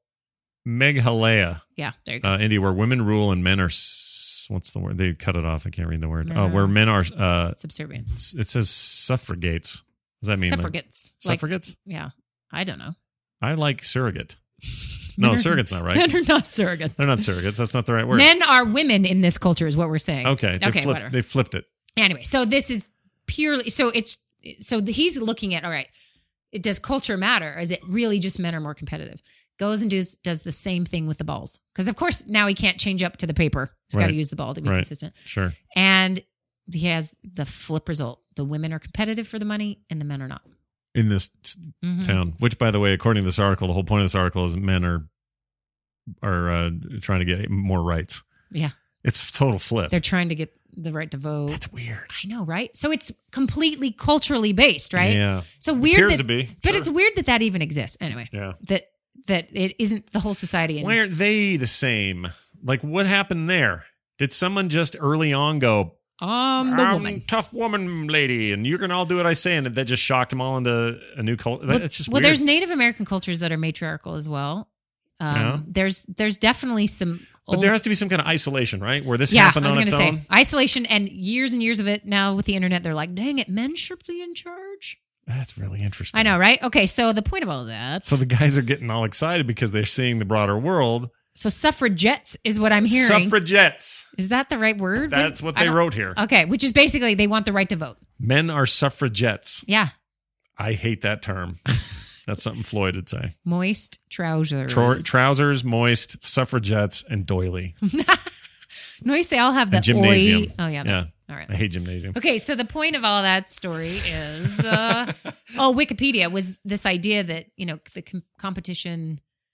Yeah, there you go. India, where women rule and men are, what's the word? They cut it off. I can't read the word. Where men are, Subservient. it says suffragettes. What does that mean? Suffragettes. Suffragettes? Yeah, I don't know. I like surrogate. No, surrogate's not right. Men are not surrogates. They're not surrogates. That's not the right word. Men are women in this culture is what we're saying. Okay. Whatever. They flipped it. Anyway, so this is purely he's looking at, all right, does culture matter? Or is it really just men are more competitive? Goes and does the same thing with the balls. Because of course now he can't change up to the paper. He's got to Right. use the ball to be Right. consistent. Sure. And he has the flip result. The women are competitive for the money and the men are not. In this Mhm. town, which by the way, according to this article, the whole point of this article is men are trying to get more rights. Yeah. It's a total flip. They're trying to get the right to vote. That's weird. I know, right? So it's completely culturally based, right? Yeah. So weird Appears that, to be. but Sure. it's weird that even exists. Anyway, Yeah. that it isn't the whole society. Why aren't they the same? Like, what happened there? Did someone just early on go, the I'm woman. tough woman lady, and you're going to all do what I say, and that just shocked them all into a new culture? It's just Well, weird. there's Native American cultures that are matriarchal as well. Yeah. There's definitely some. But there has to be some kind of isolation, right? Where this Yeah, happened I was on going to its say own. isolation and years of it. Now with the internet, they're like, dang it, men should be in charge. That's really interesting. I know, right? Okay, so the point of all of that. So the guys are getting all excited because they're seeing the broader world. So suffragettes is what I'm hearing. Suffragettes. Is that the right word? That's what I they don't- wrote here. Okay, which is basically they want the right to vote. Men are suffragettes. Yeah. I hate that term. That's something Floyd would say. Moist trousers. Trousers, moist, suffragettes, and doily. Noise, they all have the And gymnasium. oi. Oh, yeah. Yeah. All right. I hate gymnasium. Okay, so the point of all that story is, Wikipedia was this idea that, the competition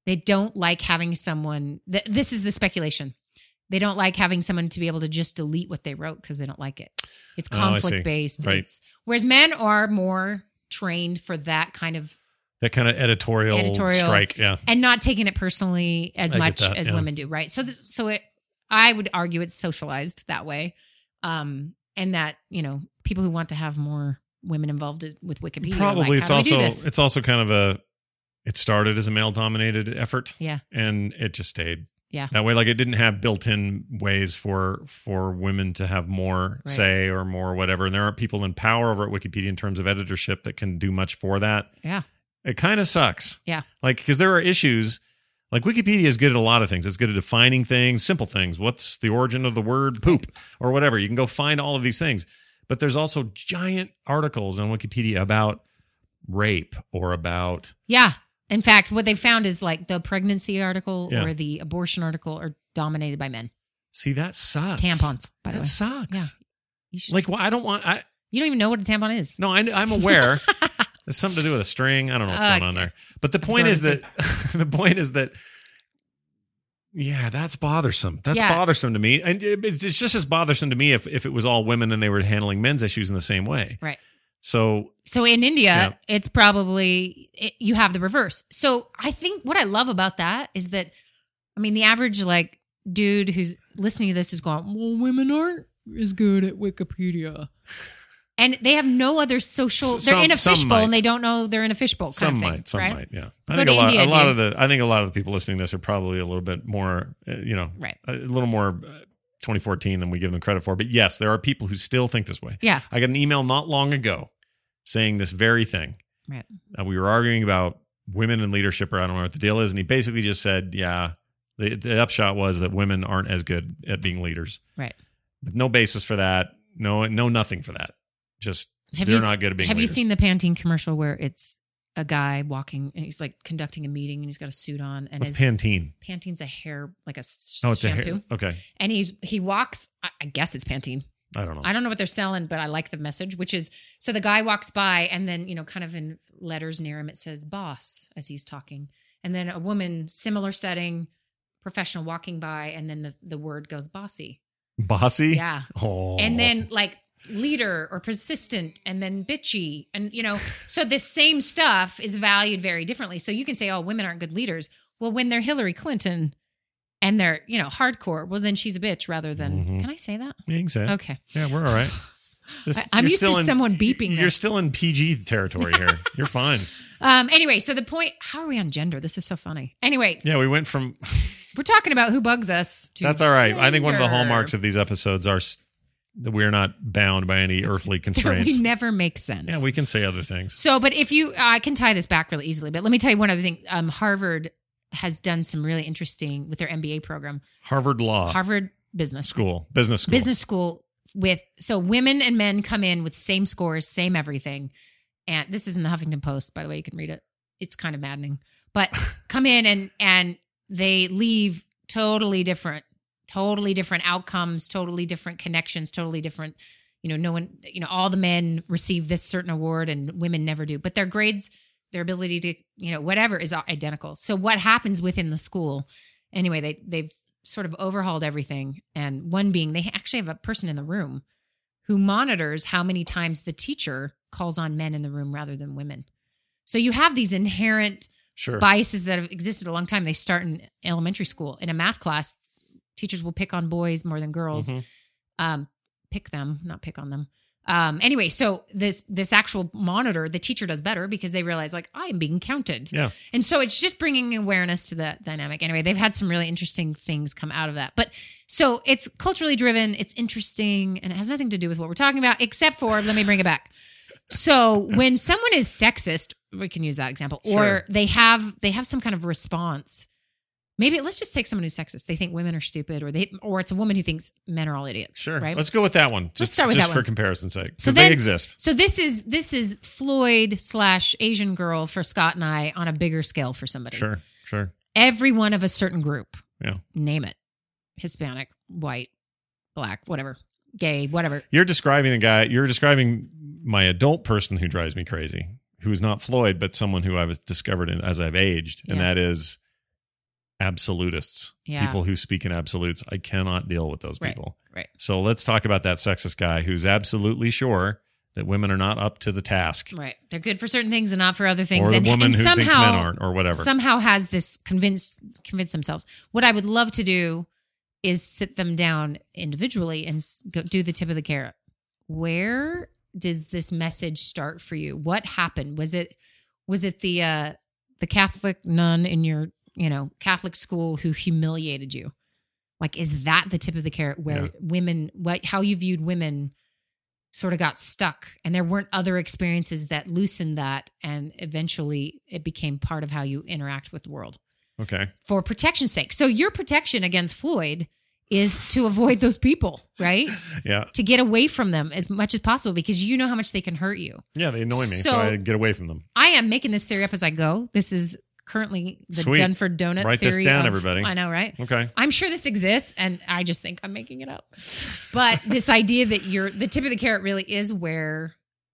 They don't like having someone, this is the speculation. They don't like having someone to be able to just delete what they wrote because they don't like it. It's conflict based. Right. Whereas men are more trained for that kind of editorial strike. Yeah. And not taking it personally as much as yeah. women do. Right. I would argue it's socialized that way. And that, people who want to have more women involved with Wikipedia. Probably it's also kind of it started as a male dominated effort. Yeah. And it just stayed. Yeah. That way, like it didn't have built-in ways for women to have more say or more whatever. And there aren't people in power over at Wikipedia in terms of editorship that can do much for that. Yeah. It kind of sucks. Yeah. Like, because there are issues. Like Wikipedia is good at a lot of things. It's good at defining things, simple things. What's the origin of the word poop or whatever? You can go find all of these things. But there's also giant articles on Wikipedia about rape or about... Yeah. In fact, what they found is like the pregnancy article or the abortion article are dominated by men. See, that sucks. Tampons, by the way. That sucks. Yeah. Like, well, I don't want... You don't even know what a tampon is. No, I'm aware. There's something to do with a string. I don't know what's going on there. But the point is that... Yeah, that's bothersome. That's bothersome to me. And it's just as bothersome to me if it was all women and they were handling men's issues in the same way. Right. So in India, it's probably, you have the reverse. So I think what I love about that is that, the average like dude who's listening to this is going, well, women aren't as good at Wikipedia. And they have no other social, they're in a fishbowl and they don't know they're in a fishbowl kind of thing. Some right? might, yeah. I think a lot of the people listening to this are probably a little bit more, a little more 2014 than we give them credit for. But yes, there are people who still think this way. Yeah. I got an email not long ago saying this very thing. Right. We were arguing about women in leadership, or I don't know what the deal is. And he basically just said, the upshot was that women aren't as good at being leaders. Right. With no basis for that. No, nothing for that. Just they're not good at being leaders. Have you seen the Pantene commercial where it's a guy walking and he's like conducting a meeting and he's got a suit on? And what's Pantene? Pantene's a hair, like a it's shampoo. A hair. Okay. And he walks, I guess it's Pantene. I don't know. I don't know what they're selling, but I like the message, which is, so the guy walks by and then, kind of in letters near him, it says boss as he's talking. And then a woman, similar setting, professional walking by, and then the word goes bossy. Bossy? Yeah. Oh. And then like leader or persistent and then bitchy. And, so this same stuff is valued very differently. So you can say, oh, women aren't good leaders. Well, when they're Hillary Clinton and they're, hardcore, well, then she's a bitch rather than, can I say that? Yeah, you can say it. Okay. Yeah, we're all right. I'm used to someone beeping. You're still in PG territory here. You're fine. Anyway, so the point, how are we on gender? This is so funny. Anyway. Yeah, we went from... We're talking about who bugs us. That's all right. I think one of the hallmarks of these episodes are that we're not bound by any earthly constraints. We never make sense. Yeah, we can say other things. So, but if I can tie this back really easily, but let me tell you one other thing. Harvard has done some really interesting with their MBA program. Harvard Business School. So women and men come in with same scores, same everything. And this is in the Huffington Post, by the way, you can read it. It's kind of maddening, but come in and they leave totally different outcomes, totally different connections, totally different, no one, all the men receive this certain award and women never do, but their grades, their ability to, whatever is identical. So what happens within the school? Anyway, they've sort of overhauled everything. And one being, they actually have a person in the room who monitors how many times the teacher calls on men in the room rather than women. So you have these inherent biases that have existed a long time. They start in elementary school. In a math class, teachers will pick on boys more than girls. Mm-hmm. Pick them, not pick on them. Anyway, so this actual monitor, the teacher does better because they realize like, I am being counted. Yeah. And so it's just bringing awareness to that dynamic. Anyway, they've had some really interesting things come out of that. But so it's culturally driven, it's interesting, and it has nothing to do with what we're talking about, except for, let me bring it back. So when someone is sexist, we can use that example, or they have some kind of response. Maybe let's just take someone who's sexist. They think women are stupid, or it's a woman who thinks men are all idiots. Sure. Right? Let's go with that one. Let's start with that for one. comparison's sake. So Because they exist. So this is Floyd / Asian girl for Scott and I on a bigger scale for somebody. Sure. Everyone of a certain group. Yeah. Name it. Hispanic, white, black, whatever, gay, whatever. You're describing my adult person who drives me crazy, who is not Floyd, but someone who I was discovered as I've aged. And that is absolutists, Yeah. people who speak in absolutes. I cannot deal with those Right. people. Right. So let's talk about that sexist guy who's absolutely sure that women are not up to the task, Right. They're good for certain things and not for other things. or the and, woman and who somehow, thinks men aren't, or whatever. Somehow has this convince themselves. What I would love to do is sit them down individually and go do the tip of the carrot. Where does this message start for you? What happened? Was it the Catholic nun in your, Catholic school who humiliated you? Like, is that the tip of the carrot where women, how you viewed women sort of got stuck, and there weren't other experiences that loosened that, and eventually it became part of how you interact with the world Okay. for protection's sake? So your protection against Floyd is to avoid those people, right? Yeah. To get away from them as much as possible, because you know how much they can hurt you. Yeah, they annoy me, so I get away from them. I am making this theory up as I go. This is currently the Sweet. Denford donut Write theory. this down, everybody. I know, right? Okay. I'm sure this exists, and I just think I'm making it up. But this idea that the tip of the carrot really is where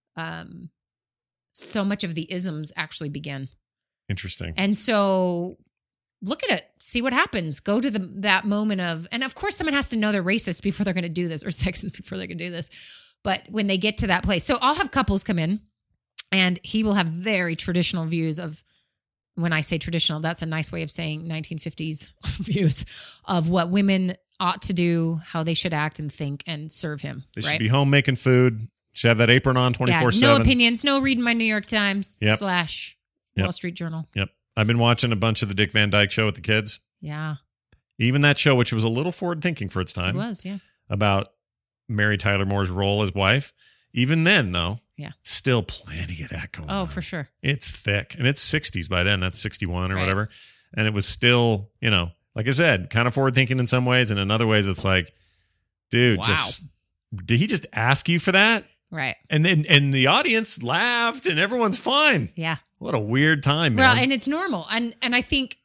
so much of the isms actually begin. Interesting. And so look at it, see what happens. Go to that moment and of course someone has to know they're racist before they're going to do this, or sexist before they're going to do this. But when they get to that place, so I'll have couples come in, and he will have very traditional views of, when I say traditional, that's a nice way of saying 1950s views of what women ought to do, how they should act and think and serve him. They right? should be home making food. Should have that apron on 24/7. No opinions, no reading my New York Times / Yep. Wall Street Journal. Yep. I've been watching a bunch of the Dick Van Dyke Show with the kids. Yeah, Even that show, which was a little forward thinking for its it time, was. Yeah, about Mary Tyler Moore's role as wife. Even then, though, Yeah. still plenty of that going on. oh, for sure. It's thick. And it's 60s by then. That's 61 or Right. whatever. And it was still, like I said, kind of forward thinking in some ways. And in other ways, it's like, dude, Wow. did he just ask you for that? Right. And then the audience laughed and everyone's fine. Yeah. What a weird time, man. Well, and it's normal. And I think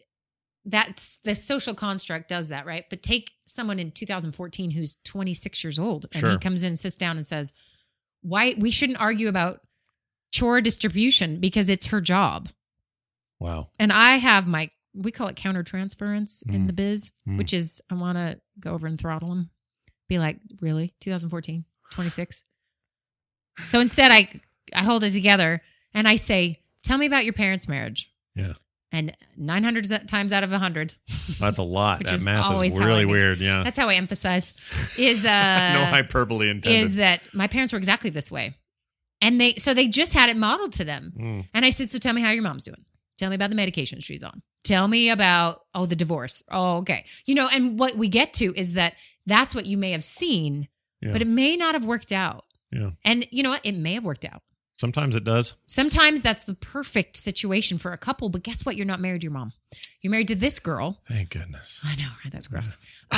that's the social construct does that, right? But take someone in 2014 who's 26 years old, and Sure. he comes in and sits down and says, why we shouldn't argue about chore distribution because it's her job. Wow. And I have we call it countertransference in the biz, Mm. which is I want to go over and throttle him. Be like, really? 2014, 26? So instead I hold it together and I say, tell me about your parents' marriage. Yeah. And 900 times out of 100, That's a lot. Which That is math always is how I really do. weird. Yeah. that's how I emphasize, is no hyperbole intended. is that my parents were exactly this way. And they just had it modeled to them. Mm. And I said, so tell me how your mom's doing. Tell me about the medication she's on. Tell me about, the divorce. Oh, okay. And what we get to is that's what you may have seen, Yeah. but it may not have worked out. Yeah. And you know what? It may have worked out. Sometimes it does. Sometimes that's the perfect situation for a couple, but guess what? You're not married to your mom. You're married to this girl. Thank goodness. I know, right? That's gross.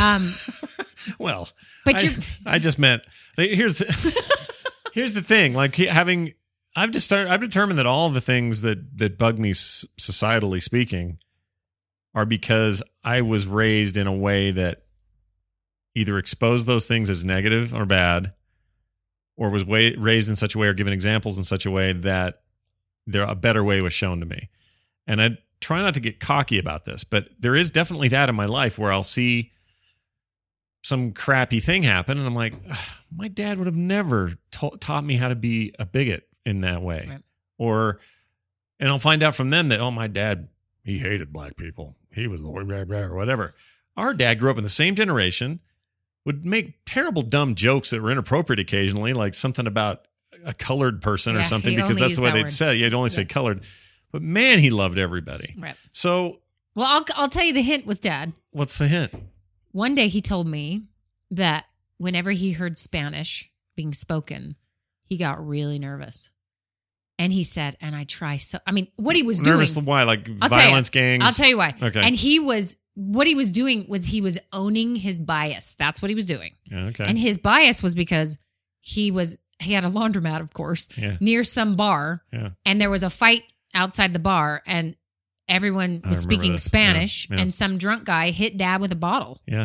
Well, But I just meant here's the thing. Like I've determined that all the things that bug me societally speaking are because I was raised in a way that either exposed those things as negative or bad, or was raised in such a way or given examples in such a way that a better way was shown to me. And I try not to get cocky about this, but there is definitely that in my life where I'll see some crappy thing happen and I'm like, my dad would have never taught me how to be a bigot in that way. Right. And I'll find out from them that, my dad, he hated black people. He was or whatever. Our dad grew up in the same generation, would make terrible dumb jokes that were inappropriate occasionally, like something about a colored person or Yeah, something, he because only that's used the way that they'd word. say. You'd only say colored. But man, he loved everybody. Right. So Well, I'll tell you the hint with Dad. what's the hint? One day he told me that whenever he heard Spanish being spoken, he got really nervous. And he said, and I try what he was Nervous doing. why? Like I'll tell you. violence gangs? I'll tell you why. Okay. And what he was doing was he was owning his bias. That's what he was doing. Yeah, okay. And his bias was because he had a laundromat, of course, Yeah. near some bar. Yeah. And there was a fight outside the bar and everyone was remember speaking this. Spanish Yeah, yeah. and some drunk guy hit Dad with a bottle. Yeah.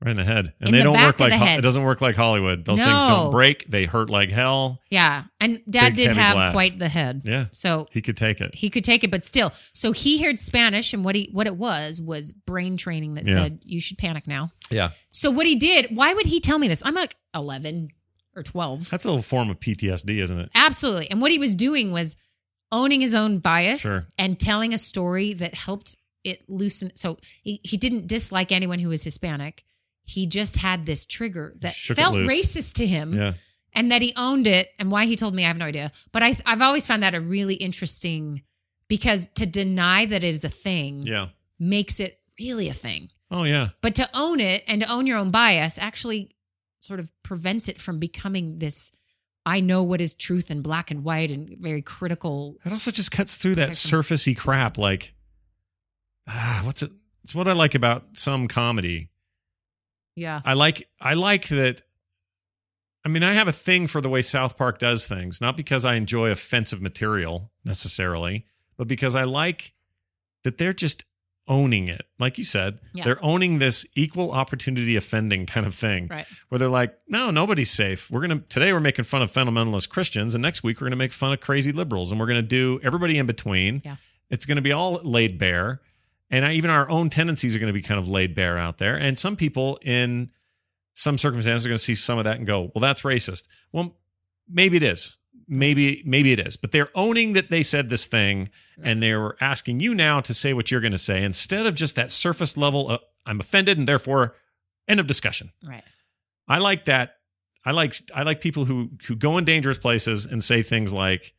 Right in the head. And In they the don't back work of like, the head. it doesn't work like Hollywood. Those No. things don't break. They hurt like hell. Yeah. And Dad Big, did heavy have glass. quite the head. Yeah. So He could take it. he could take it, but still. So he heard Spanish, and what it was brain training that said, you should panic now. Yeah. So what he did, why would he tell me this? I'm like 11 or 12. That's a little form of PTSD, isn't it? Absolutely. And what he was doing was owning his own bias Sure. and telling a story that helped it loosen. So he didn't dislike anyone who was Hispanic. He just had this trigger that Shook it felt loose. racist to him. Yeah. And that he owned it, and why he told me, I have no idea. But I've always found that a really interesting, because to deny that it is a thing Yeah. makes it really a thing. Oh, yeah. But to own it and to own your own bias actually sort of prevents it from becoming this, I know what is truth and black and white and very critical. It also just cuts through that Protection. surfacey crap. Like, what's it? It's what I like about some comedy. Yeah. I like that. I mean, I have a thing for the way South Park does things, not because I enjoy offensive material necessarily, but because I like that they're just owning it. Like you said, Yeah. they're owning this equal opportunity offending kind of thing, Right. where they're like, no, nobody's safe. Today we're making fun of fundamentalist Christians, and next week we're going to make fun of crazy liberals, and we're going to do everybody in between. Yeah. It's going to be all laid bare. And even our own tendencies are going to be kind of laid bare out there. And some people in some circumstances are going to see some of that and go, well, that's racist. Well, maybe it is. Maybe it is. But they're owning that they said this thing, and they're asking you now to say what you're going to say instead of just that surface level of, I'm offended and therefore end of discussion. Right. I like that. I like people who go in dangerous places and say things like,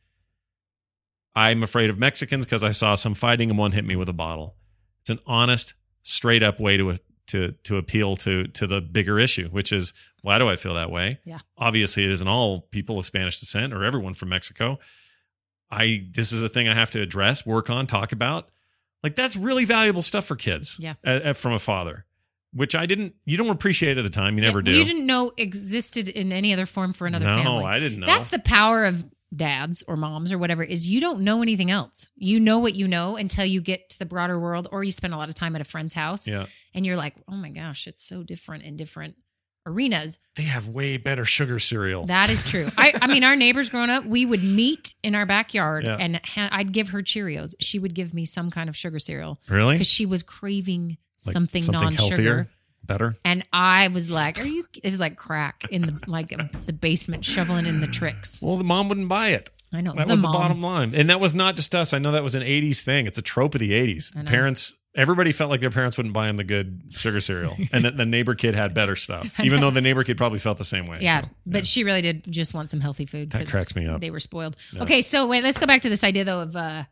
I'm afraid of Mexicans because I saw some fighting and one hit me with a bottle. It's an honest, straight up way to appeal to the bigger issue, which is, why do I feel that way? Yeah. Obviously, it isn't all people of Spanish descent or everyone from Mexico. This is a thing I have to address, work on, talk about. Like, that's really valuable stuff for kids. Yeah. From a father, which you don't appreciate at the time. You never do. You didn't know existed in any other form for another family. No, I didn't know. That's the power of dads or moms or whatever, is you don't know anything else. You know what you know until you get to the broader world, or you spend a lot of time at a friend's house. Yeah. And you're like, oh my gosh, it's so different in different arenas. They have way better sugar cereal. That is true. I mean, our neighbors growing up, we would meet in our backyard, Yeah. and I'd give her Cheerios. She would give me some kind of sugar cereal Really? because she was craving Like something healthier, non-sugar. better. And I was like, it was like crack in the basement, shoveling in the tricks. Well, the mom wouldn't buy it. I know. That was the bottom line. And that was not just us. I know that was an 80s thing. It's a trope of the 80s. I know. Parents, everybody felt like their parents wouldn't buy them the good sugar cereal. And that the neighbor kid had better stuff, even though the neighbor kid probably felt the same way. Yeah, So, but she really did just want some healthy food. That 'cause cracks me up. They were spoiled. Yeah. Okay, so wait, let's go back to this idea though of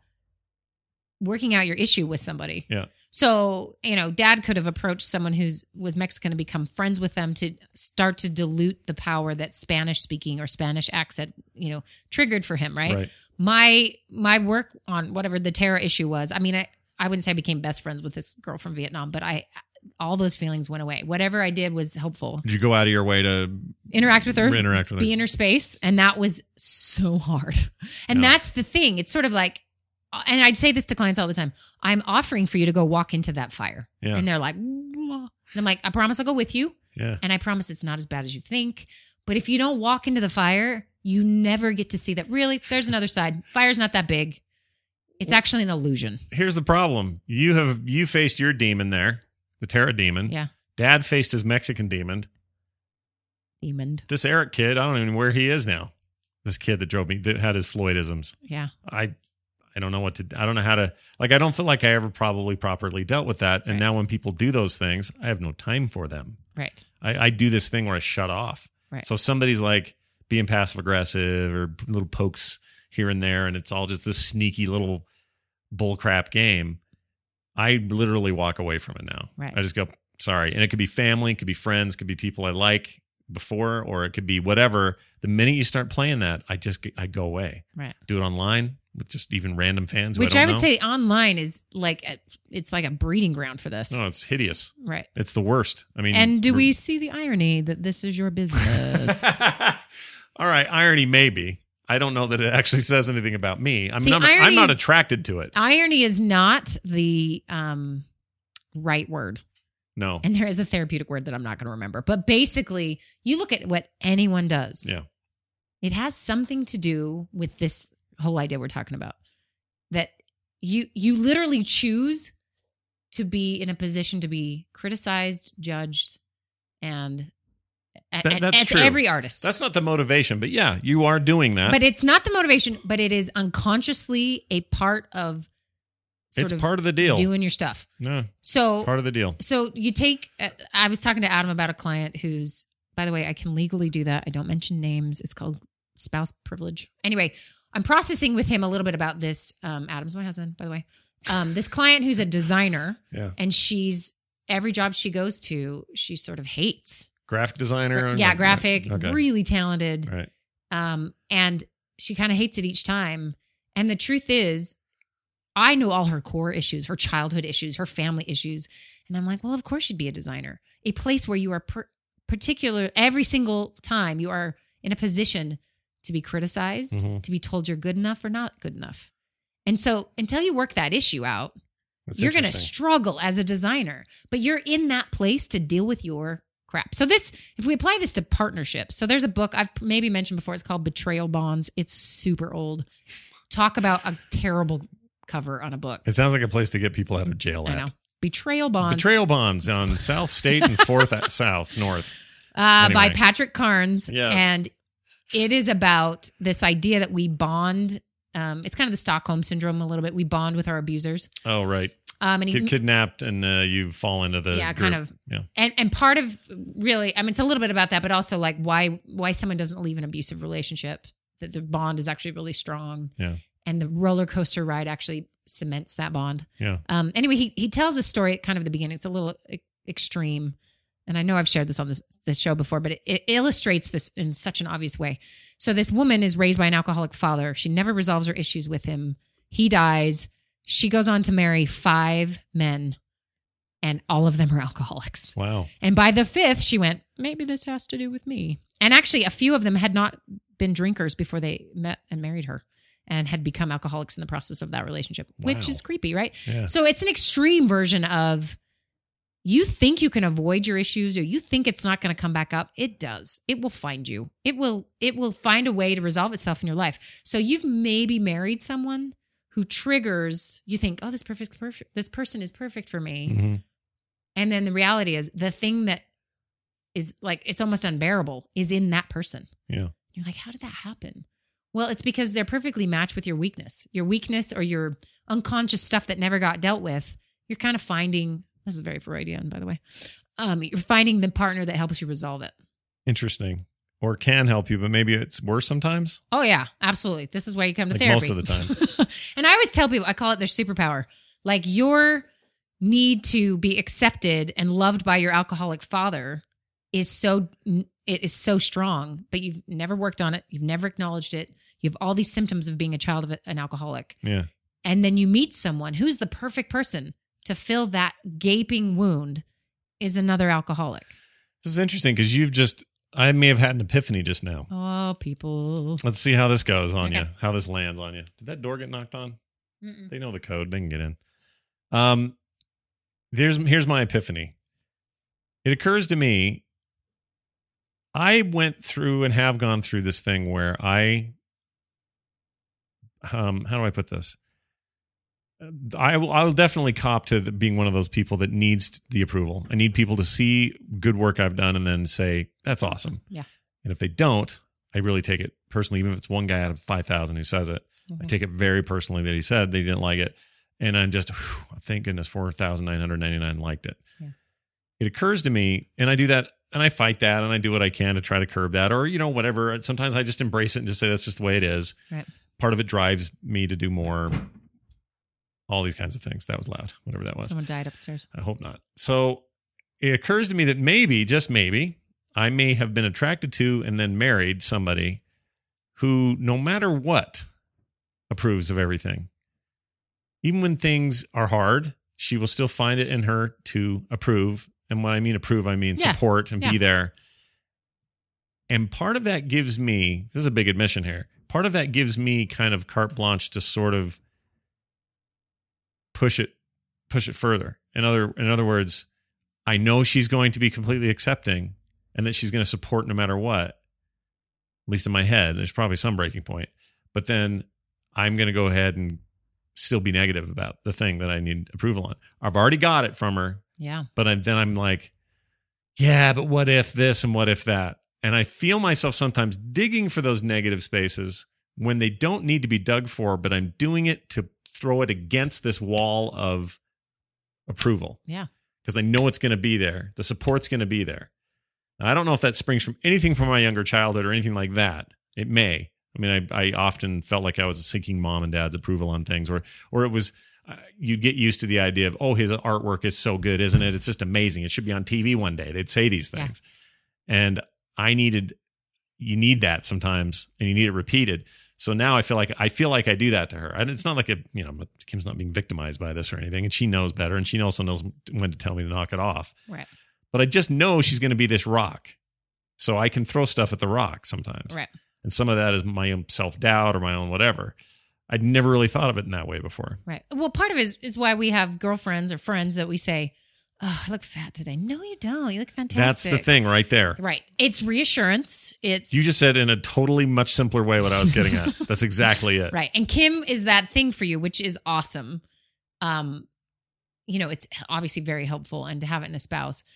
working out your issue with somebody. Yeah. So, Dad could have approached someone was Mexican to become friends with them to start to dilute the power that Spanish speaking or Spanish accent, triggered for him, right? Right. My work on whatever the terror issue was, I mean, I wouldn't say I became best friends with this girl from Vietnam, but all those feelings went away. Whatever I did was helpful. Did you go out of your way to Interact with her, interact with be her? in her space, and that was so hard. And Yeah. that's the thing. It's sort of like, and I'd say this to clients all the time, I'm offering for you to go walk into that fire. Yeah. And they're like, and I'm like, I promise I'll go with you. Yeah. And I promise it's not as bad as you think. But if you don't walk into the fire, you never get to see that. Really, there's another side. Fire's not that big. It's actually an illusion. Here's the problem. You faced your demon there, the terror demon. Yeah. Dad faced his Mexican demon. Demon. This Eric kid, I don't even know where he is now. This kid that had his Floydisms. Yeah. I don't know what to, I don't know how to, I don't feel like I ever probably properly dealt with that. And Right. now when people do those things, I have no time for them. Right. I do this thing where I shut off. Right. So if somebody's like being passive aggressive or little pokes here and there, and it's all just this sneaky little bullcrap game, I literally walk away from it now. Right. I just go, sorry. And it could be family, it could be friends, it could be people I like before, or it could be whatever. The minute you start playing that, I go away. Right. Do it online with just even random fans. Which who I don't would know. say online is it's like a breeding ground for this. No, it's hideous. Right. It's the worst. I mean, And do we see the irony that this is your business? All right, irony maybe. I don't know that it actually says anything about me. I'm See, not irony is- attracted to it. Irony is not the right word. No. And there is a therapeutic word that I'm not going to remember. But basically, you look at what anyone does. Yeah. It has something to do with this whole idea we're talking about. That you literally choose to be in a position to be criticized, judged, and that's true. Every artist. That's not the motivation, but yeah, you are doing that. But it's not the motivation, but it is unconsciously a part of it's part of the deal. Doing your stuff. No. So part of the deal. So you take I was talking to Adam about a client who's, by the way, I can legally do that. I don't mention names. It's called spouse privilege. Anyway, I'm processing with him a little bit about this. Adam's my husband, by the way. This client who's a designer, and every job she goes to, she sort of hates. Graphic designer? Yeah, graphic, okay. Really talented. Right. And she kind of hates it each time. And the truth is, I know all her core issues, her childhood issues, her family issues. And I'm like, well, of course you'd be a designer. A place where you are particular, every single time you are in a position to be criticized, to be told you're good enough or not good enough. And so until you work that issue out, you're going to struggle as a designer, but you're in that place to deal with your crap. So if we apply this to partnerships, so there's a book I've maybe mentioned before. It's called Betrayal Bonds. It's super old. Talk about a terrible cover on a book. It sounds like a place to get people out of jail I know. Betrayal Bonds. Betrayal Bonds on South State and 4th South North. By Patrick Carnes. Yes. And it is about this idea that we bond. It's kind of the Stockholm syndrome a little bit. We bond with our abusers. Oh, right. And get kidnapped and you fall into the group. Kind of. Yeah. And part of really, I mean, it's a little bit about that, but also like why someone doesn't leave an abusive relationship, that the bond is actually really strong. Yeah. And the roller coaster ride actually cements that bond. Yeah. Anyway, he tells a story at kind of the beginning. It's a little extreme. And I know I've shared this on this show before, but it illustrates this in such an obvious way. So this woman is raised by an alcoholic father. She never resolves her issues with him. He dies. She goes on to marry 5 men, and all of them are alcoholics. Wow. And by the 5th, she went, maybe this has to do with me. And actually, a few of them had not been drinkers before they met and married her, and had become alcoholics in the process of that relationship, which is creepy, right? Yeah. So it's an extreme version of, you think you can avoid your issues, or you think it's not going to come back up. It does. It will find you. It will find a way to resolve itself in your life. So you've maybe married someone who triggers, you think, oh, this person is perfect for me. Mm-hmm. And then the reality is, the thing that is like, it's almost unbearable is in that person. Yeah. You're like, how did that happen? Well, it's because they're perfectly matched with your weakness or your unconscious stuff that never got dealt with. You're kind of finding, this is very Freudian, by the way. You're finding the partner that helps you resolve it. Interesting. Or can help you, but maybe it's worse sometimes. Oh yeah, absolutely. This is why you come to like therapy. Most of the time. And I always tell people, I call it their superpower. Like, your need to be accepted and loved by your alcoholic father is so strong, but you've never worked on it. You've never acknowledged it. You have all these symptoms of being a child of an alcoholic. Yeah. And then you meet someone who's the perfect person to fill that gaping wound, is another alcoholic. This is interesting because I may have had an epiphany just now. Oh, people. Let's see how this goes on you, how this lands on you. Did that door get knocked on? Mm-mm. They know the code. They can get in. Here's my epiphany. It occurs to me, I went through and have gone through this thing where how do I put this? I will definitely cop to being one of those people that needs the approval. I need people to see good work I've done and then say, that's awesome. Yeah. And if they don't, I really take it personally, even if it's one guy out of 5,000 who says it. Mm-hmm. I take it very personally that he said they didn't like it. And I'm just, thank goodness 4,999 liked it. Yeah. It occurs to me, and I do that, and I fight that, and I do what I can to try to curb that, or, whatever. Sometimes I just embrace it and just say, that's just the way it is. Right. Part of it drives me to do more. All these kinds of things. That was loud, whatever that was. Someone died upstairs. I hope not. So it occurs to me that maybe, just maybe, I may have been attracted to and then married somebody who, no matter what, approves of everything. Even when things are hard, she will still find it in her to approve. And when I mean approve, I mean support and be there. And part of that gives me, this is a big admission here, part of that gives me kind of carte blanche to sort of push it further. In other words, I know she's going to be completely accepting and that she's going to support no matter what. At least in my head, there's probably some breaking point. But then I'm going to go ahead and still be negative about the thing that I need approval on. I've already got it from her. Yeah. But then I'm like, yeah, but what if this and what if that? And I feel myself sometimes digging for those negative spaces when they don't need to be dug for, but I'm doing it to throw it against this wall of approval. Yeah. Because I know it's going to be there. The support's going to be there. Now, I don't know if that springs from anything from my younger childhood or anything like that. It may. I mean, I often felt like I was seeking mom and dad's approval on things, or it was, you'd get used to the idea of, oh, his artwork is so good, isn't it? It's just amazing. It should be on TV one day. They'd say these things. Yeah. And you need that sometimes, and you need it repeated. So now I feel like I do that to her. And it's not like Kim's not being victimized by this or anything, and she knows better, and she also knows when to tell me to knock it off. Right. But I just know she's going to be this rock. So I can throw stuff at the rock sometimes. Right. And some of that is my own self-doubt or my own whatever. I'd never really thought of it in that way before. Right. Well, part of it is why we have girlfriends or friends that we say, oh, I look fat today. No, you don't. You look fantastic. That's the thing right there. Right. It's reassurance. You just said in a totally much simpler way what I was getting at. That's exactly it. Right. And Kim is that thing for you, which is awesome. It's obviously very helpful, and to have it in a spouse.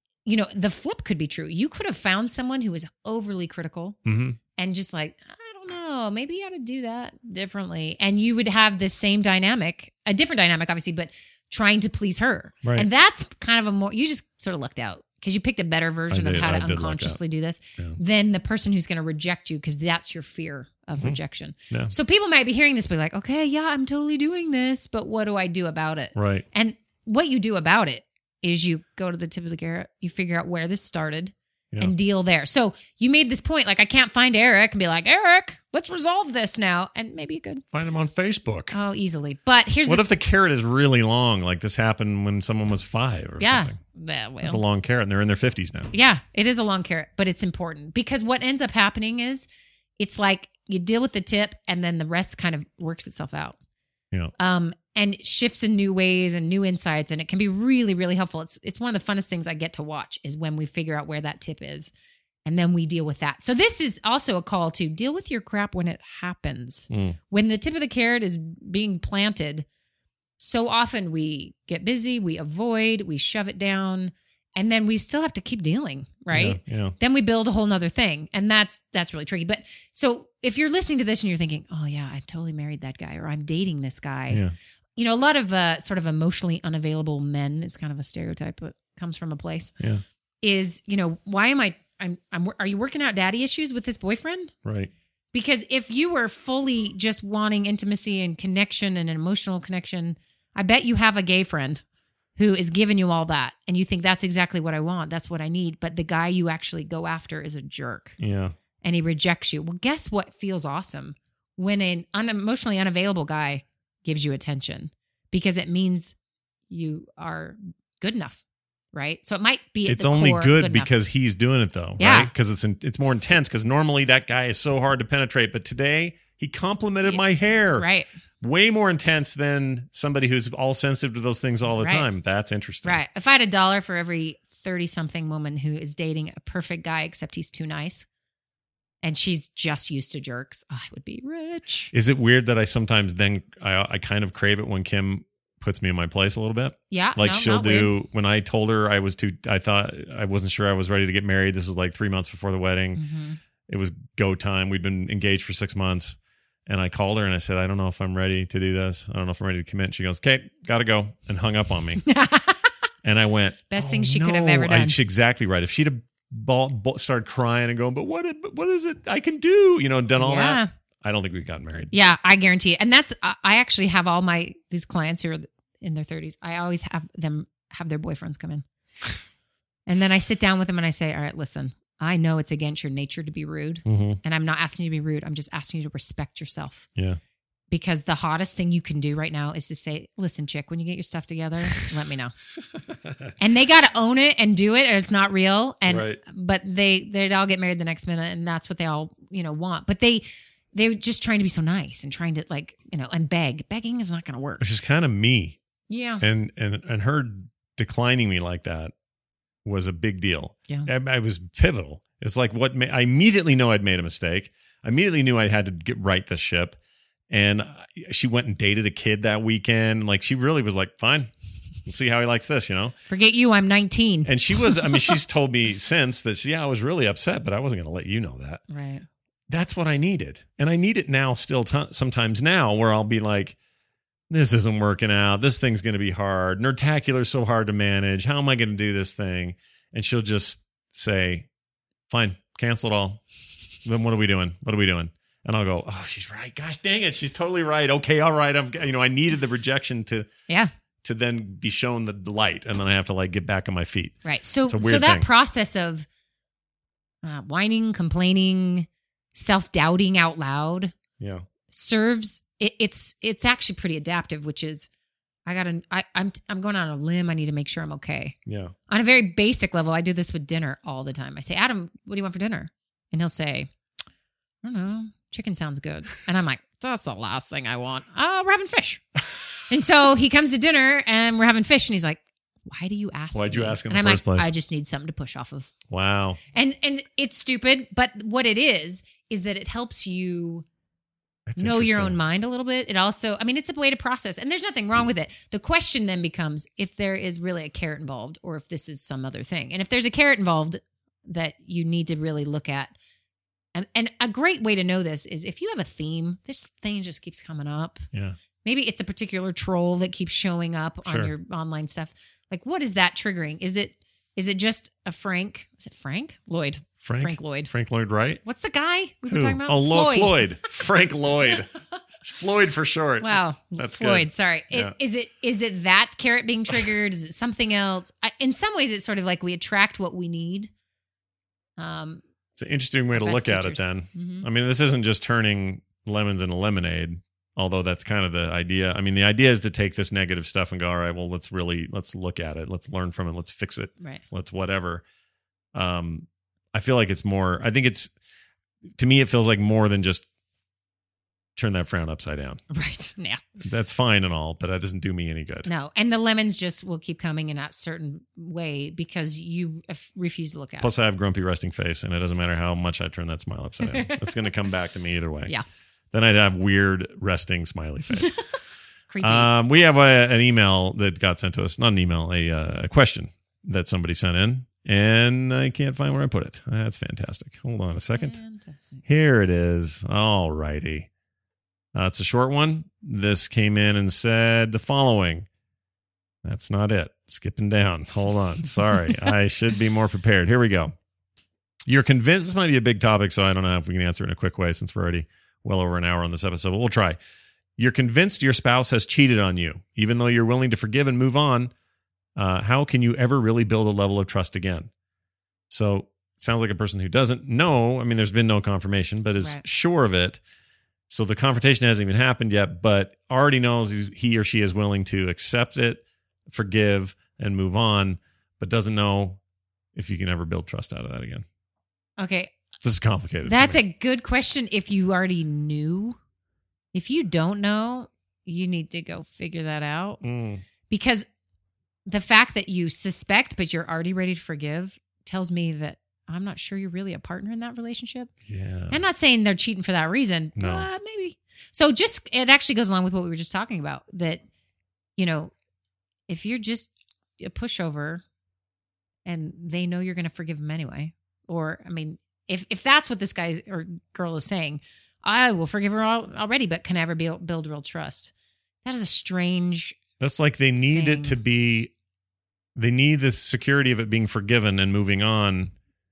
The flip could be true. You could have found someone who was overly critical and just like, I don't know, maybe you ought to do that differently. And you would have this same dynamic, a different dynamic, obviously, but trying to please her. Right. And that's kind of you just sort of lucked out because you picked a better version of how to unconsciously do this than the person who's going to reject you, because that's your fear of rejection. Yeah. So people might be hearing this, be like, okay, yeah, I'm totally doing this, but what do I do about it? Right. And what you do about it is you go to the tip of the carrot, you figure out where this started and deal there. So you made this point, like, I can't find Eric and be like, Eric, let's resolve this now. And maybe you could find him on Facebook. Oh, easily. But what if the carrot is really long? Like this happened when someone was 5 or something. It's a long carrot and they're in their 50s now. Yeah, it is a long carrot, but it's important because what ends up happening is it's like you deal with the tip and then the rest kind of works itself out. Yeah. And shifts in new ways and new insights. And it can be really, really helpful. It's one of the funnest things I get to watch is when we figure out where that tip is and then we deal with that. So this is also a call to deal with your crap when it happens. When the tip of the carrot is being planted, so often we get busy, we avoid, we shove it down, and then we still have to keep dealing, right? Yeah. Then we build a whole nother thing. And that's really tricky. But so if you're listening to this and you're thinking, oh yeah, I totally married that guy, or I'm dating this guy. Yeah. A lot of sort of emotionally unavailable men is kind of a stereotype, but comes from a place. Yeah. Is, why am are you working out daddy issues with this boyfriend? Right. Because if you were fully just wanting intimacy and connection and an emotional connection, I bet you have a gay friend who is giving you all that. And you think that's exactly what I want. That's what I need. But the guy you actually go after is a jerk. Yeah. And he rejects you. Well, guess what feels awesome? When an emotionally unavailable guy gives you attention, because it means you are good enough, right? So it might be it's only good because he's doing it though, right? Because it's more intense, because normally that guy is so hard to penetrate, but today he complimented my hair. Right. Way more intense than somebody who's all sensitive to those things all the time. That's interesting. Right. If I had $1 for every 30-something woman who is dating a perfect guy except he's too nice, and she's just used to jerks, I would be rich. Is it weird that I sometimes then I kind of crave it when Kim puts me in my place a little bit? Yeah. Like she'll do weird. When I told her I thought I wasn't sure I was ready to get married. This was like 3 months before the wedding. Mm-hmm. It was go time. We'd been engaged for 6 months. And I called her and I said, I don't know if I'm ready to do this. I don't know if I'm ready to commit. And she goes, okay, gotta go. And hung up on me. And I went, best thing she could have ever done. She's exactly right. If she'd have started crying and going, but what is it I can do? Done all that. I don't think we've gotten married. Yeah, I guarantee it. And that's, I actually have all these clients who are in their 30s. I always have them have their boyfriends come in. And then I sit down with them and I say, all right, listen, I know it's against your nature to be rude. Mm-hmm. And I'm not asking you to be rude. I'm just asking you to respect yourself. Yeah. Because the hottest thing you can do right now is to say, listen, chick, when you get your stuff together, let me know. And they got to own it and do it, or it's not real. And But they'd all get married the next minute, and that's what they all want. But they're just trying to be so nice and trying to and beg. Begging is not going to work. Which is kind of me. Yeah. And her declining me like that was a big deal. Yeah. I was pivotal. It's like I immediately know I'd made a mistake. I immediately knew I had to get right the ship. And she went and dated a kid that weekend. Like, she really was like, fine, we'll see how he likes this, Forget you, I'm 19. And she was, she's told me since that, I was really upset, but I wasn't going to let you know that. Right. That's what I needed. And I need it now still sometimes now where I'll be like, this isn't working out. This thing's going to be hard. Nerdtacular's so hard to manage. How am I going to do this thing? And she'll just say, fine, cancel it all. Then what are we doing? What are we doing? And I'll go, oh, she's right. Gosh dang it. She's totally right. Okay. All right. I needed the rejection to then be shown the light. And then I have to get back on my feet. Right. So it's a weird that thing. process of whining, complaining, self-doubting out loud serves, it's actually pretty adaptive, which is I'm going on a limb. I need to make sure I'm okay. Yeah. On a very basic level, I do this with dinner all the time. I say, Adam, what do you want for dinner? And he'll say, I don't know. Chicken sounds good. And I'm like, that's the last thing I want. We're having fish. And so he comes to dinner and we're having fish. And he's like, why do you ask Why'd you ask in and the I'm first place? I just need something to push off of. Wow. And it's stupid. But what it is that it helps you know your own mind a little bit. It also, it's a way to process. And there's nothing wrong with it. The question then becomes if there is really a carrot involved or if this is some other thing. And if there's a carrot involved that you need to really look at. And a great way to know this is if you have a theme, this thing just keeps coming up. Yeah. Maybe it's a particular troll that keeps showing up on your online stuff. Like, what is that triggering? Is it just a Frank? Is it Frank Lloyd? Frank Lloyd. Frank Lloyd Wright? What's the guy we've Who? been talking about? Oh, Floyd. Frank Lloyd. Floyd for short. Wow. That's Floyd. Good. Sorry. Yeah. Is it that carrot being triggered? Is it something else? In some ways, it's sort of like we attract what we need. It's an interesting way to look at it then. Mm-hmm. This isn't just turning lemons into lemonade, although that's kind of the idea. The idea is to take this negative stuff and go, all right, well, let's look at it. Let's learn from it. Let's fix it. Right. Let's whatever. I feel like it's more, to me, it feels like more than just turn that frown upside down. Right. Yeah. That's fine and all, but that doesn't do me any good. No. And the lemons just will keep coming in that certain way because you refuse to look at Plus, it. I have grumpy resting face, and it doesn't matter how much I turn that smile upside down. It's going to come back to me either way. Yeah. Then I'd have weird resting smiley face. Creepy. We have an email that got sent to us. Not an email, a question that somebody sent in, and I can't find where I put it. That's fantastic. Hold on a second. Fantastic. Here it is. All righty. It's a short one. This came in and said the following. That's not it. Skipping down. Hold on. Sorry. I should be more prepared. Here we go. You're convinced, this might be a big topic, so I don't know if we can answer it in a quick way since we're already well over an hour on this episode, but we'll try. You're convinced your spouse has cheated on you, even though you're willing to forgive and move on. How can you ever really build a level of trust again? So it sounds like a person who doesn't know. There's been no confirmation, but is sure of it. So the confrontation hasn't even happened yet, but already knows he or she is willing to accept it, forgive, and move on, but doesn't know if you can ever build trust out of that again. Okay. This is complicated. That's a good question if you already knew. If you don't know, you need to go figure that out. Because the fact that you suspect, but you're already ready to forgive tells me that I'm not sure you're really a partner in that relationship. Yeah. I'm not saying they're cheating for that reason. No. But maybe. So it actually goes along with what we were just talking about that, if you're just a pushover and they know you're going to forgive them anyway, or, if that's what this guy or girl is saying, I will forgive her already, but can I ever build real trust? That is a strange. That's like they need it to be, they need the security of it being forgiven and moving on.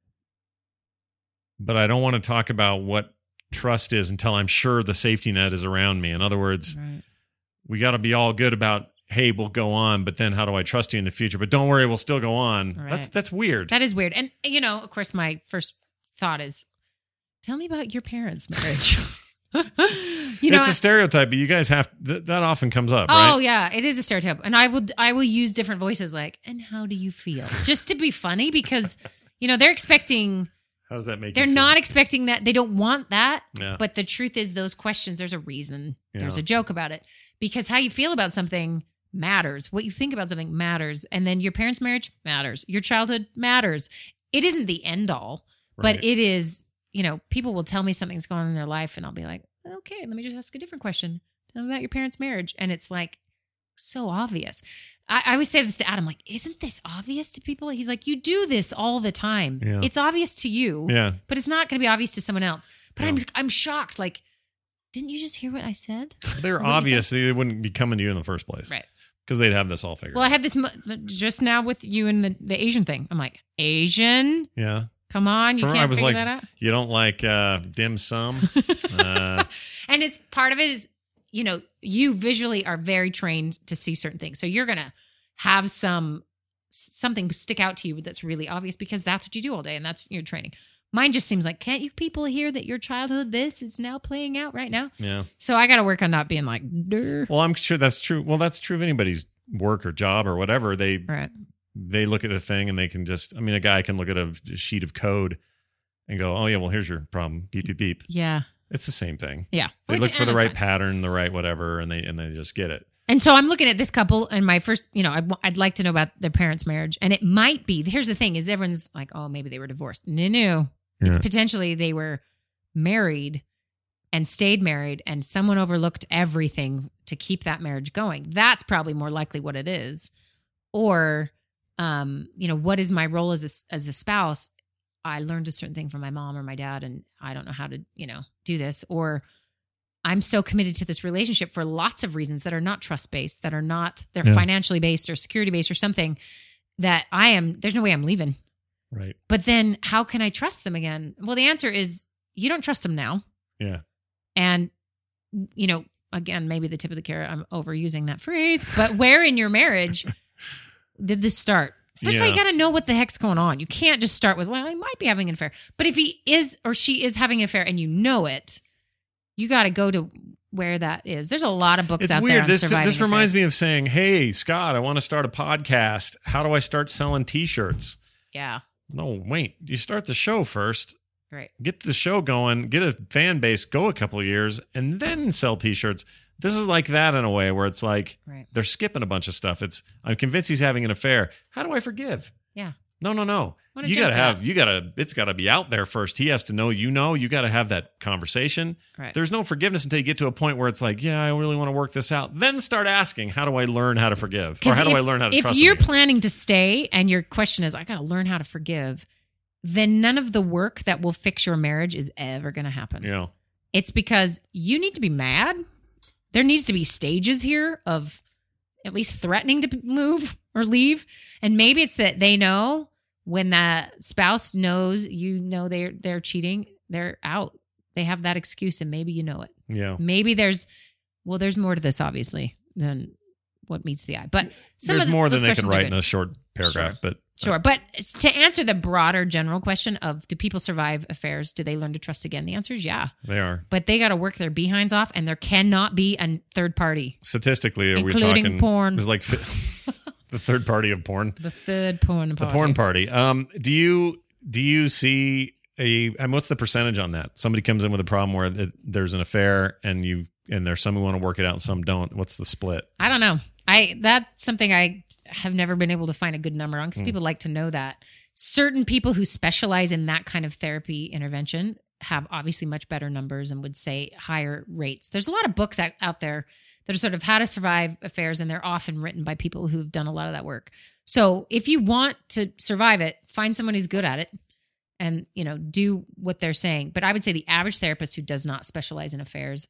But I don't want to talk about what trust is until I'm sure the safety net is around me. In other words, we got to be all good about, hey, we'll go on, but then how do I trust you in the future? But don't worry, we'll still go on. Right. That's weird. That is weird. And, of course, my first thought is, tell me about your parents' marriage. It's a stereotype, but you guys have, that often comes up, oh, right? yeah, it is a stereotype. And I will use different voices like, and how do you feel? Just to be funny because, they're expecting... How does that make They're you feel? not expecting that. They don't want that. Yeah. But the truth is those questions, there's a reason. Yeah. There's a joke about it. Because how you feel about something matters. What you think about something matters. And then your parents' marriage matters. Your childhood matters. It isn't the end all, but Right. it is, people will tell me something's going on in their life and I'll be like, okay, let me just ask a different question. Tell me about your parents' marriage. And it's like so obvious. I always say this to Adam, like, isn't this obvious to people? He's like, you do this all the time. Yeah. It's obvious to you, Yeah. but it's not going to be obvious to someone else. But Yeah. I'm shocked. Like, didn't you just hear what I said? They're What you obvious. They wouldn't be coming to you in the first place. Right. Because they'd have this all figured Well, I out. had this just now with you and the Asian thing. I'm like, Asian? Yeah. Come on, you I can't was figure like, that out. you don't like dim sum? And it's part of it is, you visually are very trained to see certain things. So you're going to have something stick out to you that's really obvious because that's what you do all day and that's your training. Mine just seems like, can't you people hear that your childhood, this is now playing out right now? Yeah. So I got to work on not being like, Durr. Well, I'm sure that's true. Well, that's true of anybody's work or job or whatever. Right. They look at a thing and they can just, a guy can look at a sheet of code and go, oh, yeah, well, here's your problem. Beep, beep, beep. Yeah. It's the same thing. Yeah. They look for the and right that's fine. pattern, the right whatever, and they just get it. And so I'm looking at this couple and my first, I'd like to know about their parents' marriage. And it might be, here's the thing is everyone's like, oh, maybe they were divorced. No. It's Yeah. potentially they were married and stayed married and someone overlooked everything to keep that marriage going. That's probably more likely what it is. Or, what is my role as a spouse? I learned a certain thing from my mom or my dad and I don't know how to, do this. Or I'm so committed to this relationship for lots of reasons that are not trust-based, that are not, they're Yeah. financially based or security-based or something that there's no way I'm leaving. Right. But then how can I trust them again? Well, the answer is you don't trust them now. Yeah. And, again, maybe the tip of the carrot, I'm overusing that phrase, but where in your marriage did this start? First of all, you Yeah. got to know what the heck's going on. You can't just start with, well, he might be having an affair. But if he is or she is having an affair and you know it, you got to go to where that is. There's a lot of books It's out weird. there on This surviving reminds affairs. me of saying, hey, Scott, I want to start a podcast. How do I start selling T-shirts? Yeah, No, wait. You start the show first. right. Get the show going, get a fan base, go a couple of years, and then sell T-shirts. This is like that in a way where it's like Right. they're skipping a bunch of stuff. I'm convinced he's having an affair. How do I forgive? Yeah. No. Wanna You jump gotta to that. it's gotta be out there first. He has to know, you gotta have that conversation. Right. There's no forgiveness until you get to a point where it's like, yeah, I really want to work this out. Then start asking, how do I learn how to forgive? Or 'Cause how do if- I learn how to trust If you're again? planning to stay and your question is, I got to learn how to forgive, then none of the work that will fix your marriage is ever going to happen. Yeah. It's because you need to be mad. There needs to be stages here of at least threatening to move or leave. And maybe it's that they know when that spouse knows, they're cheating, they're out. They have that excuse and maybe you know it. Yeah. Maybe there's more to this, obviously, than what meets the eye. But There's more than those they can questions are write in good. a short paragraph, but Sure. But to answer the broader general question of do people survive affairs? Do they learn to trust again? The answer is yeah. they are. But they got to work their behinds off and there cannot be a third party. Statistically, are we Including talking porn. It's like the third party of porn. The third porn The party. porn party. Do you see what's the percentage on that? Somebody comes in with a problem where there's an affair and there's some who want to work it out and some don't. What's the split? I don't know. That's something I have never been able to find a good number on because people like to know that. Certain people who specialize in that kind of therapy intervention have obviously much better numbers and would say higher rates. There's a lot of books out there that are sort of how to survive affairs, and they're often written by people who've done a lot of that work. So if you want to survive it, find someone who's good at it and, do what they're saying. But I would say the average therapist who does not specialize in affairs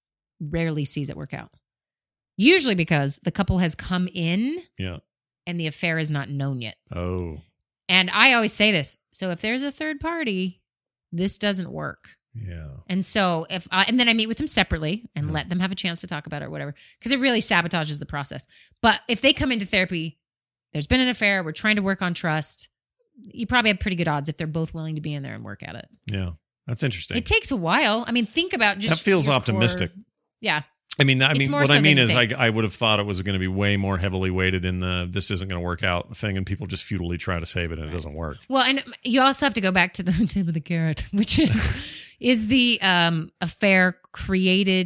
rarely sees it work out. Usually because the couple has come in Yeah. and the affair is not known yet. Oh, And I always say this. So if there's a third party, this doesn't work. yeah. And so and then I meet with them separately and let them have a chance to talk about it or whatever, because it really sabotages the process. But if they come into therapy, there's been an affair, we're trying to work on trust, you probably have pretty good odds if they're both willing to be in there and work at it. Yeah. That's interesting. It takes a while. I mean, think about just That feels your optimistic. core- yeah. I mean, more what so I mean than is, you think. I would have thought it was going to be way more heavily weighted in the this isn't going to work out thing, and people just futilely try to save it, and it doesn't work. Well, and you also have to go back to the tip of the carrot, which is the affair created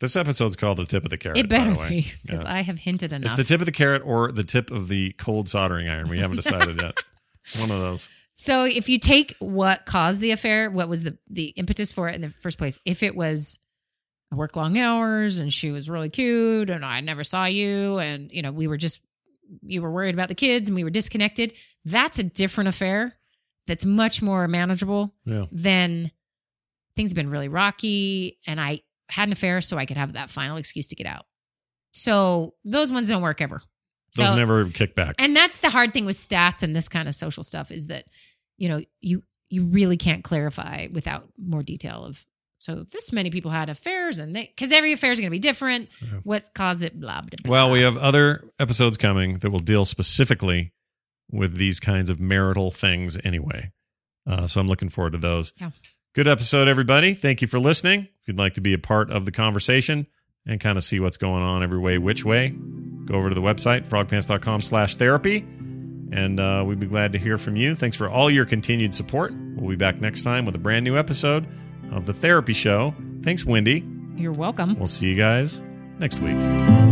This episode's called The Tip of the Carrot. It better by the way. be, because Yeah. I have hinted enough. It's the tip of the carrot or the tip of the cold soldering iron. We haven't decided yet. One of those. So if you take what caused the affair, what was the impetus for it in the first place? If it was I work long hours and she was really cute and I never saw you and you were worried about the kids and we were disconnected, that's a different affair that's much more manageable than things have been really rocky and I had an affair so I could have that final excuse to get out. So those ones don't work ever. Those never kick back. And that's the hard thing with stats and this kind of social stuff is that, you really can't clarify without more detail of, so this many people had affairs and because every affair is going to be different. Yeah. What caused it? Blah, blah, blah. Well, we have other episodes coming that will deal specifically with these kinds of marital things anyway. So I'm looking forward to those. Yeah. Good episode, everybody. Thank you for listening. If you'd like to be a part of the conversation and kind of see what's going on every way, which way, go over to the website, frogpants.com/therapy. And we'd be glad to hear from you. Thanks for all your continued support. We'll be back next time with a brand new episode of The Therapy Show. Thanks, Wendy. You're welcome. We'll see you guys next week.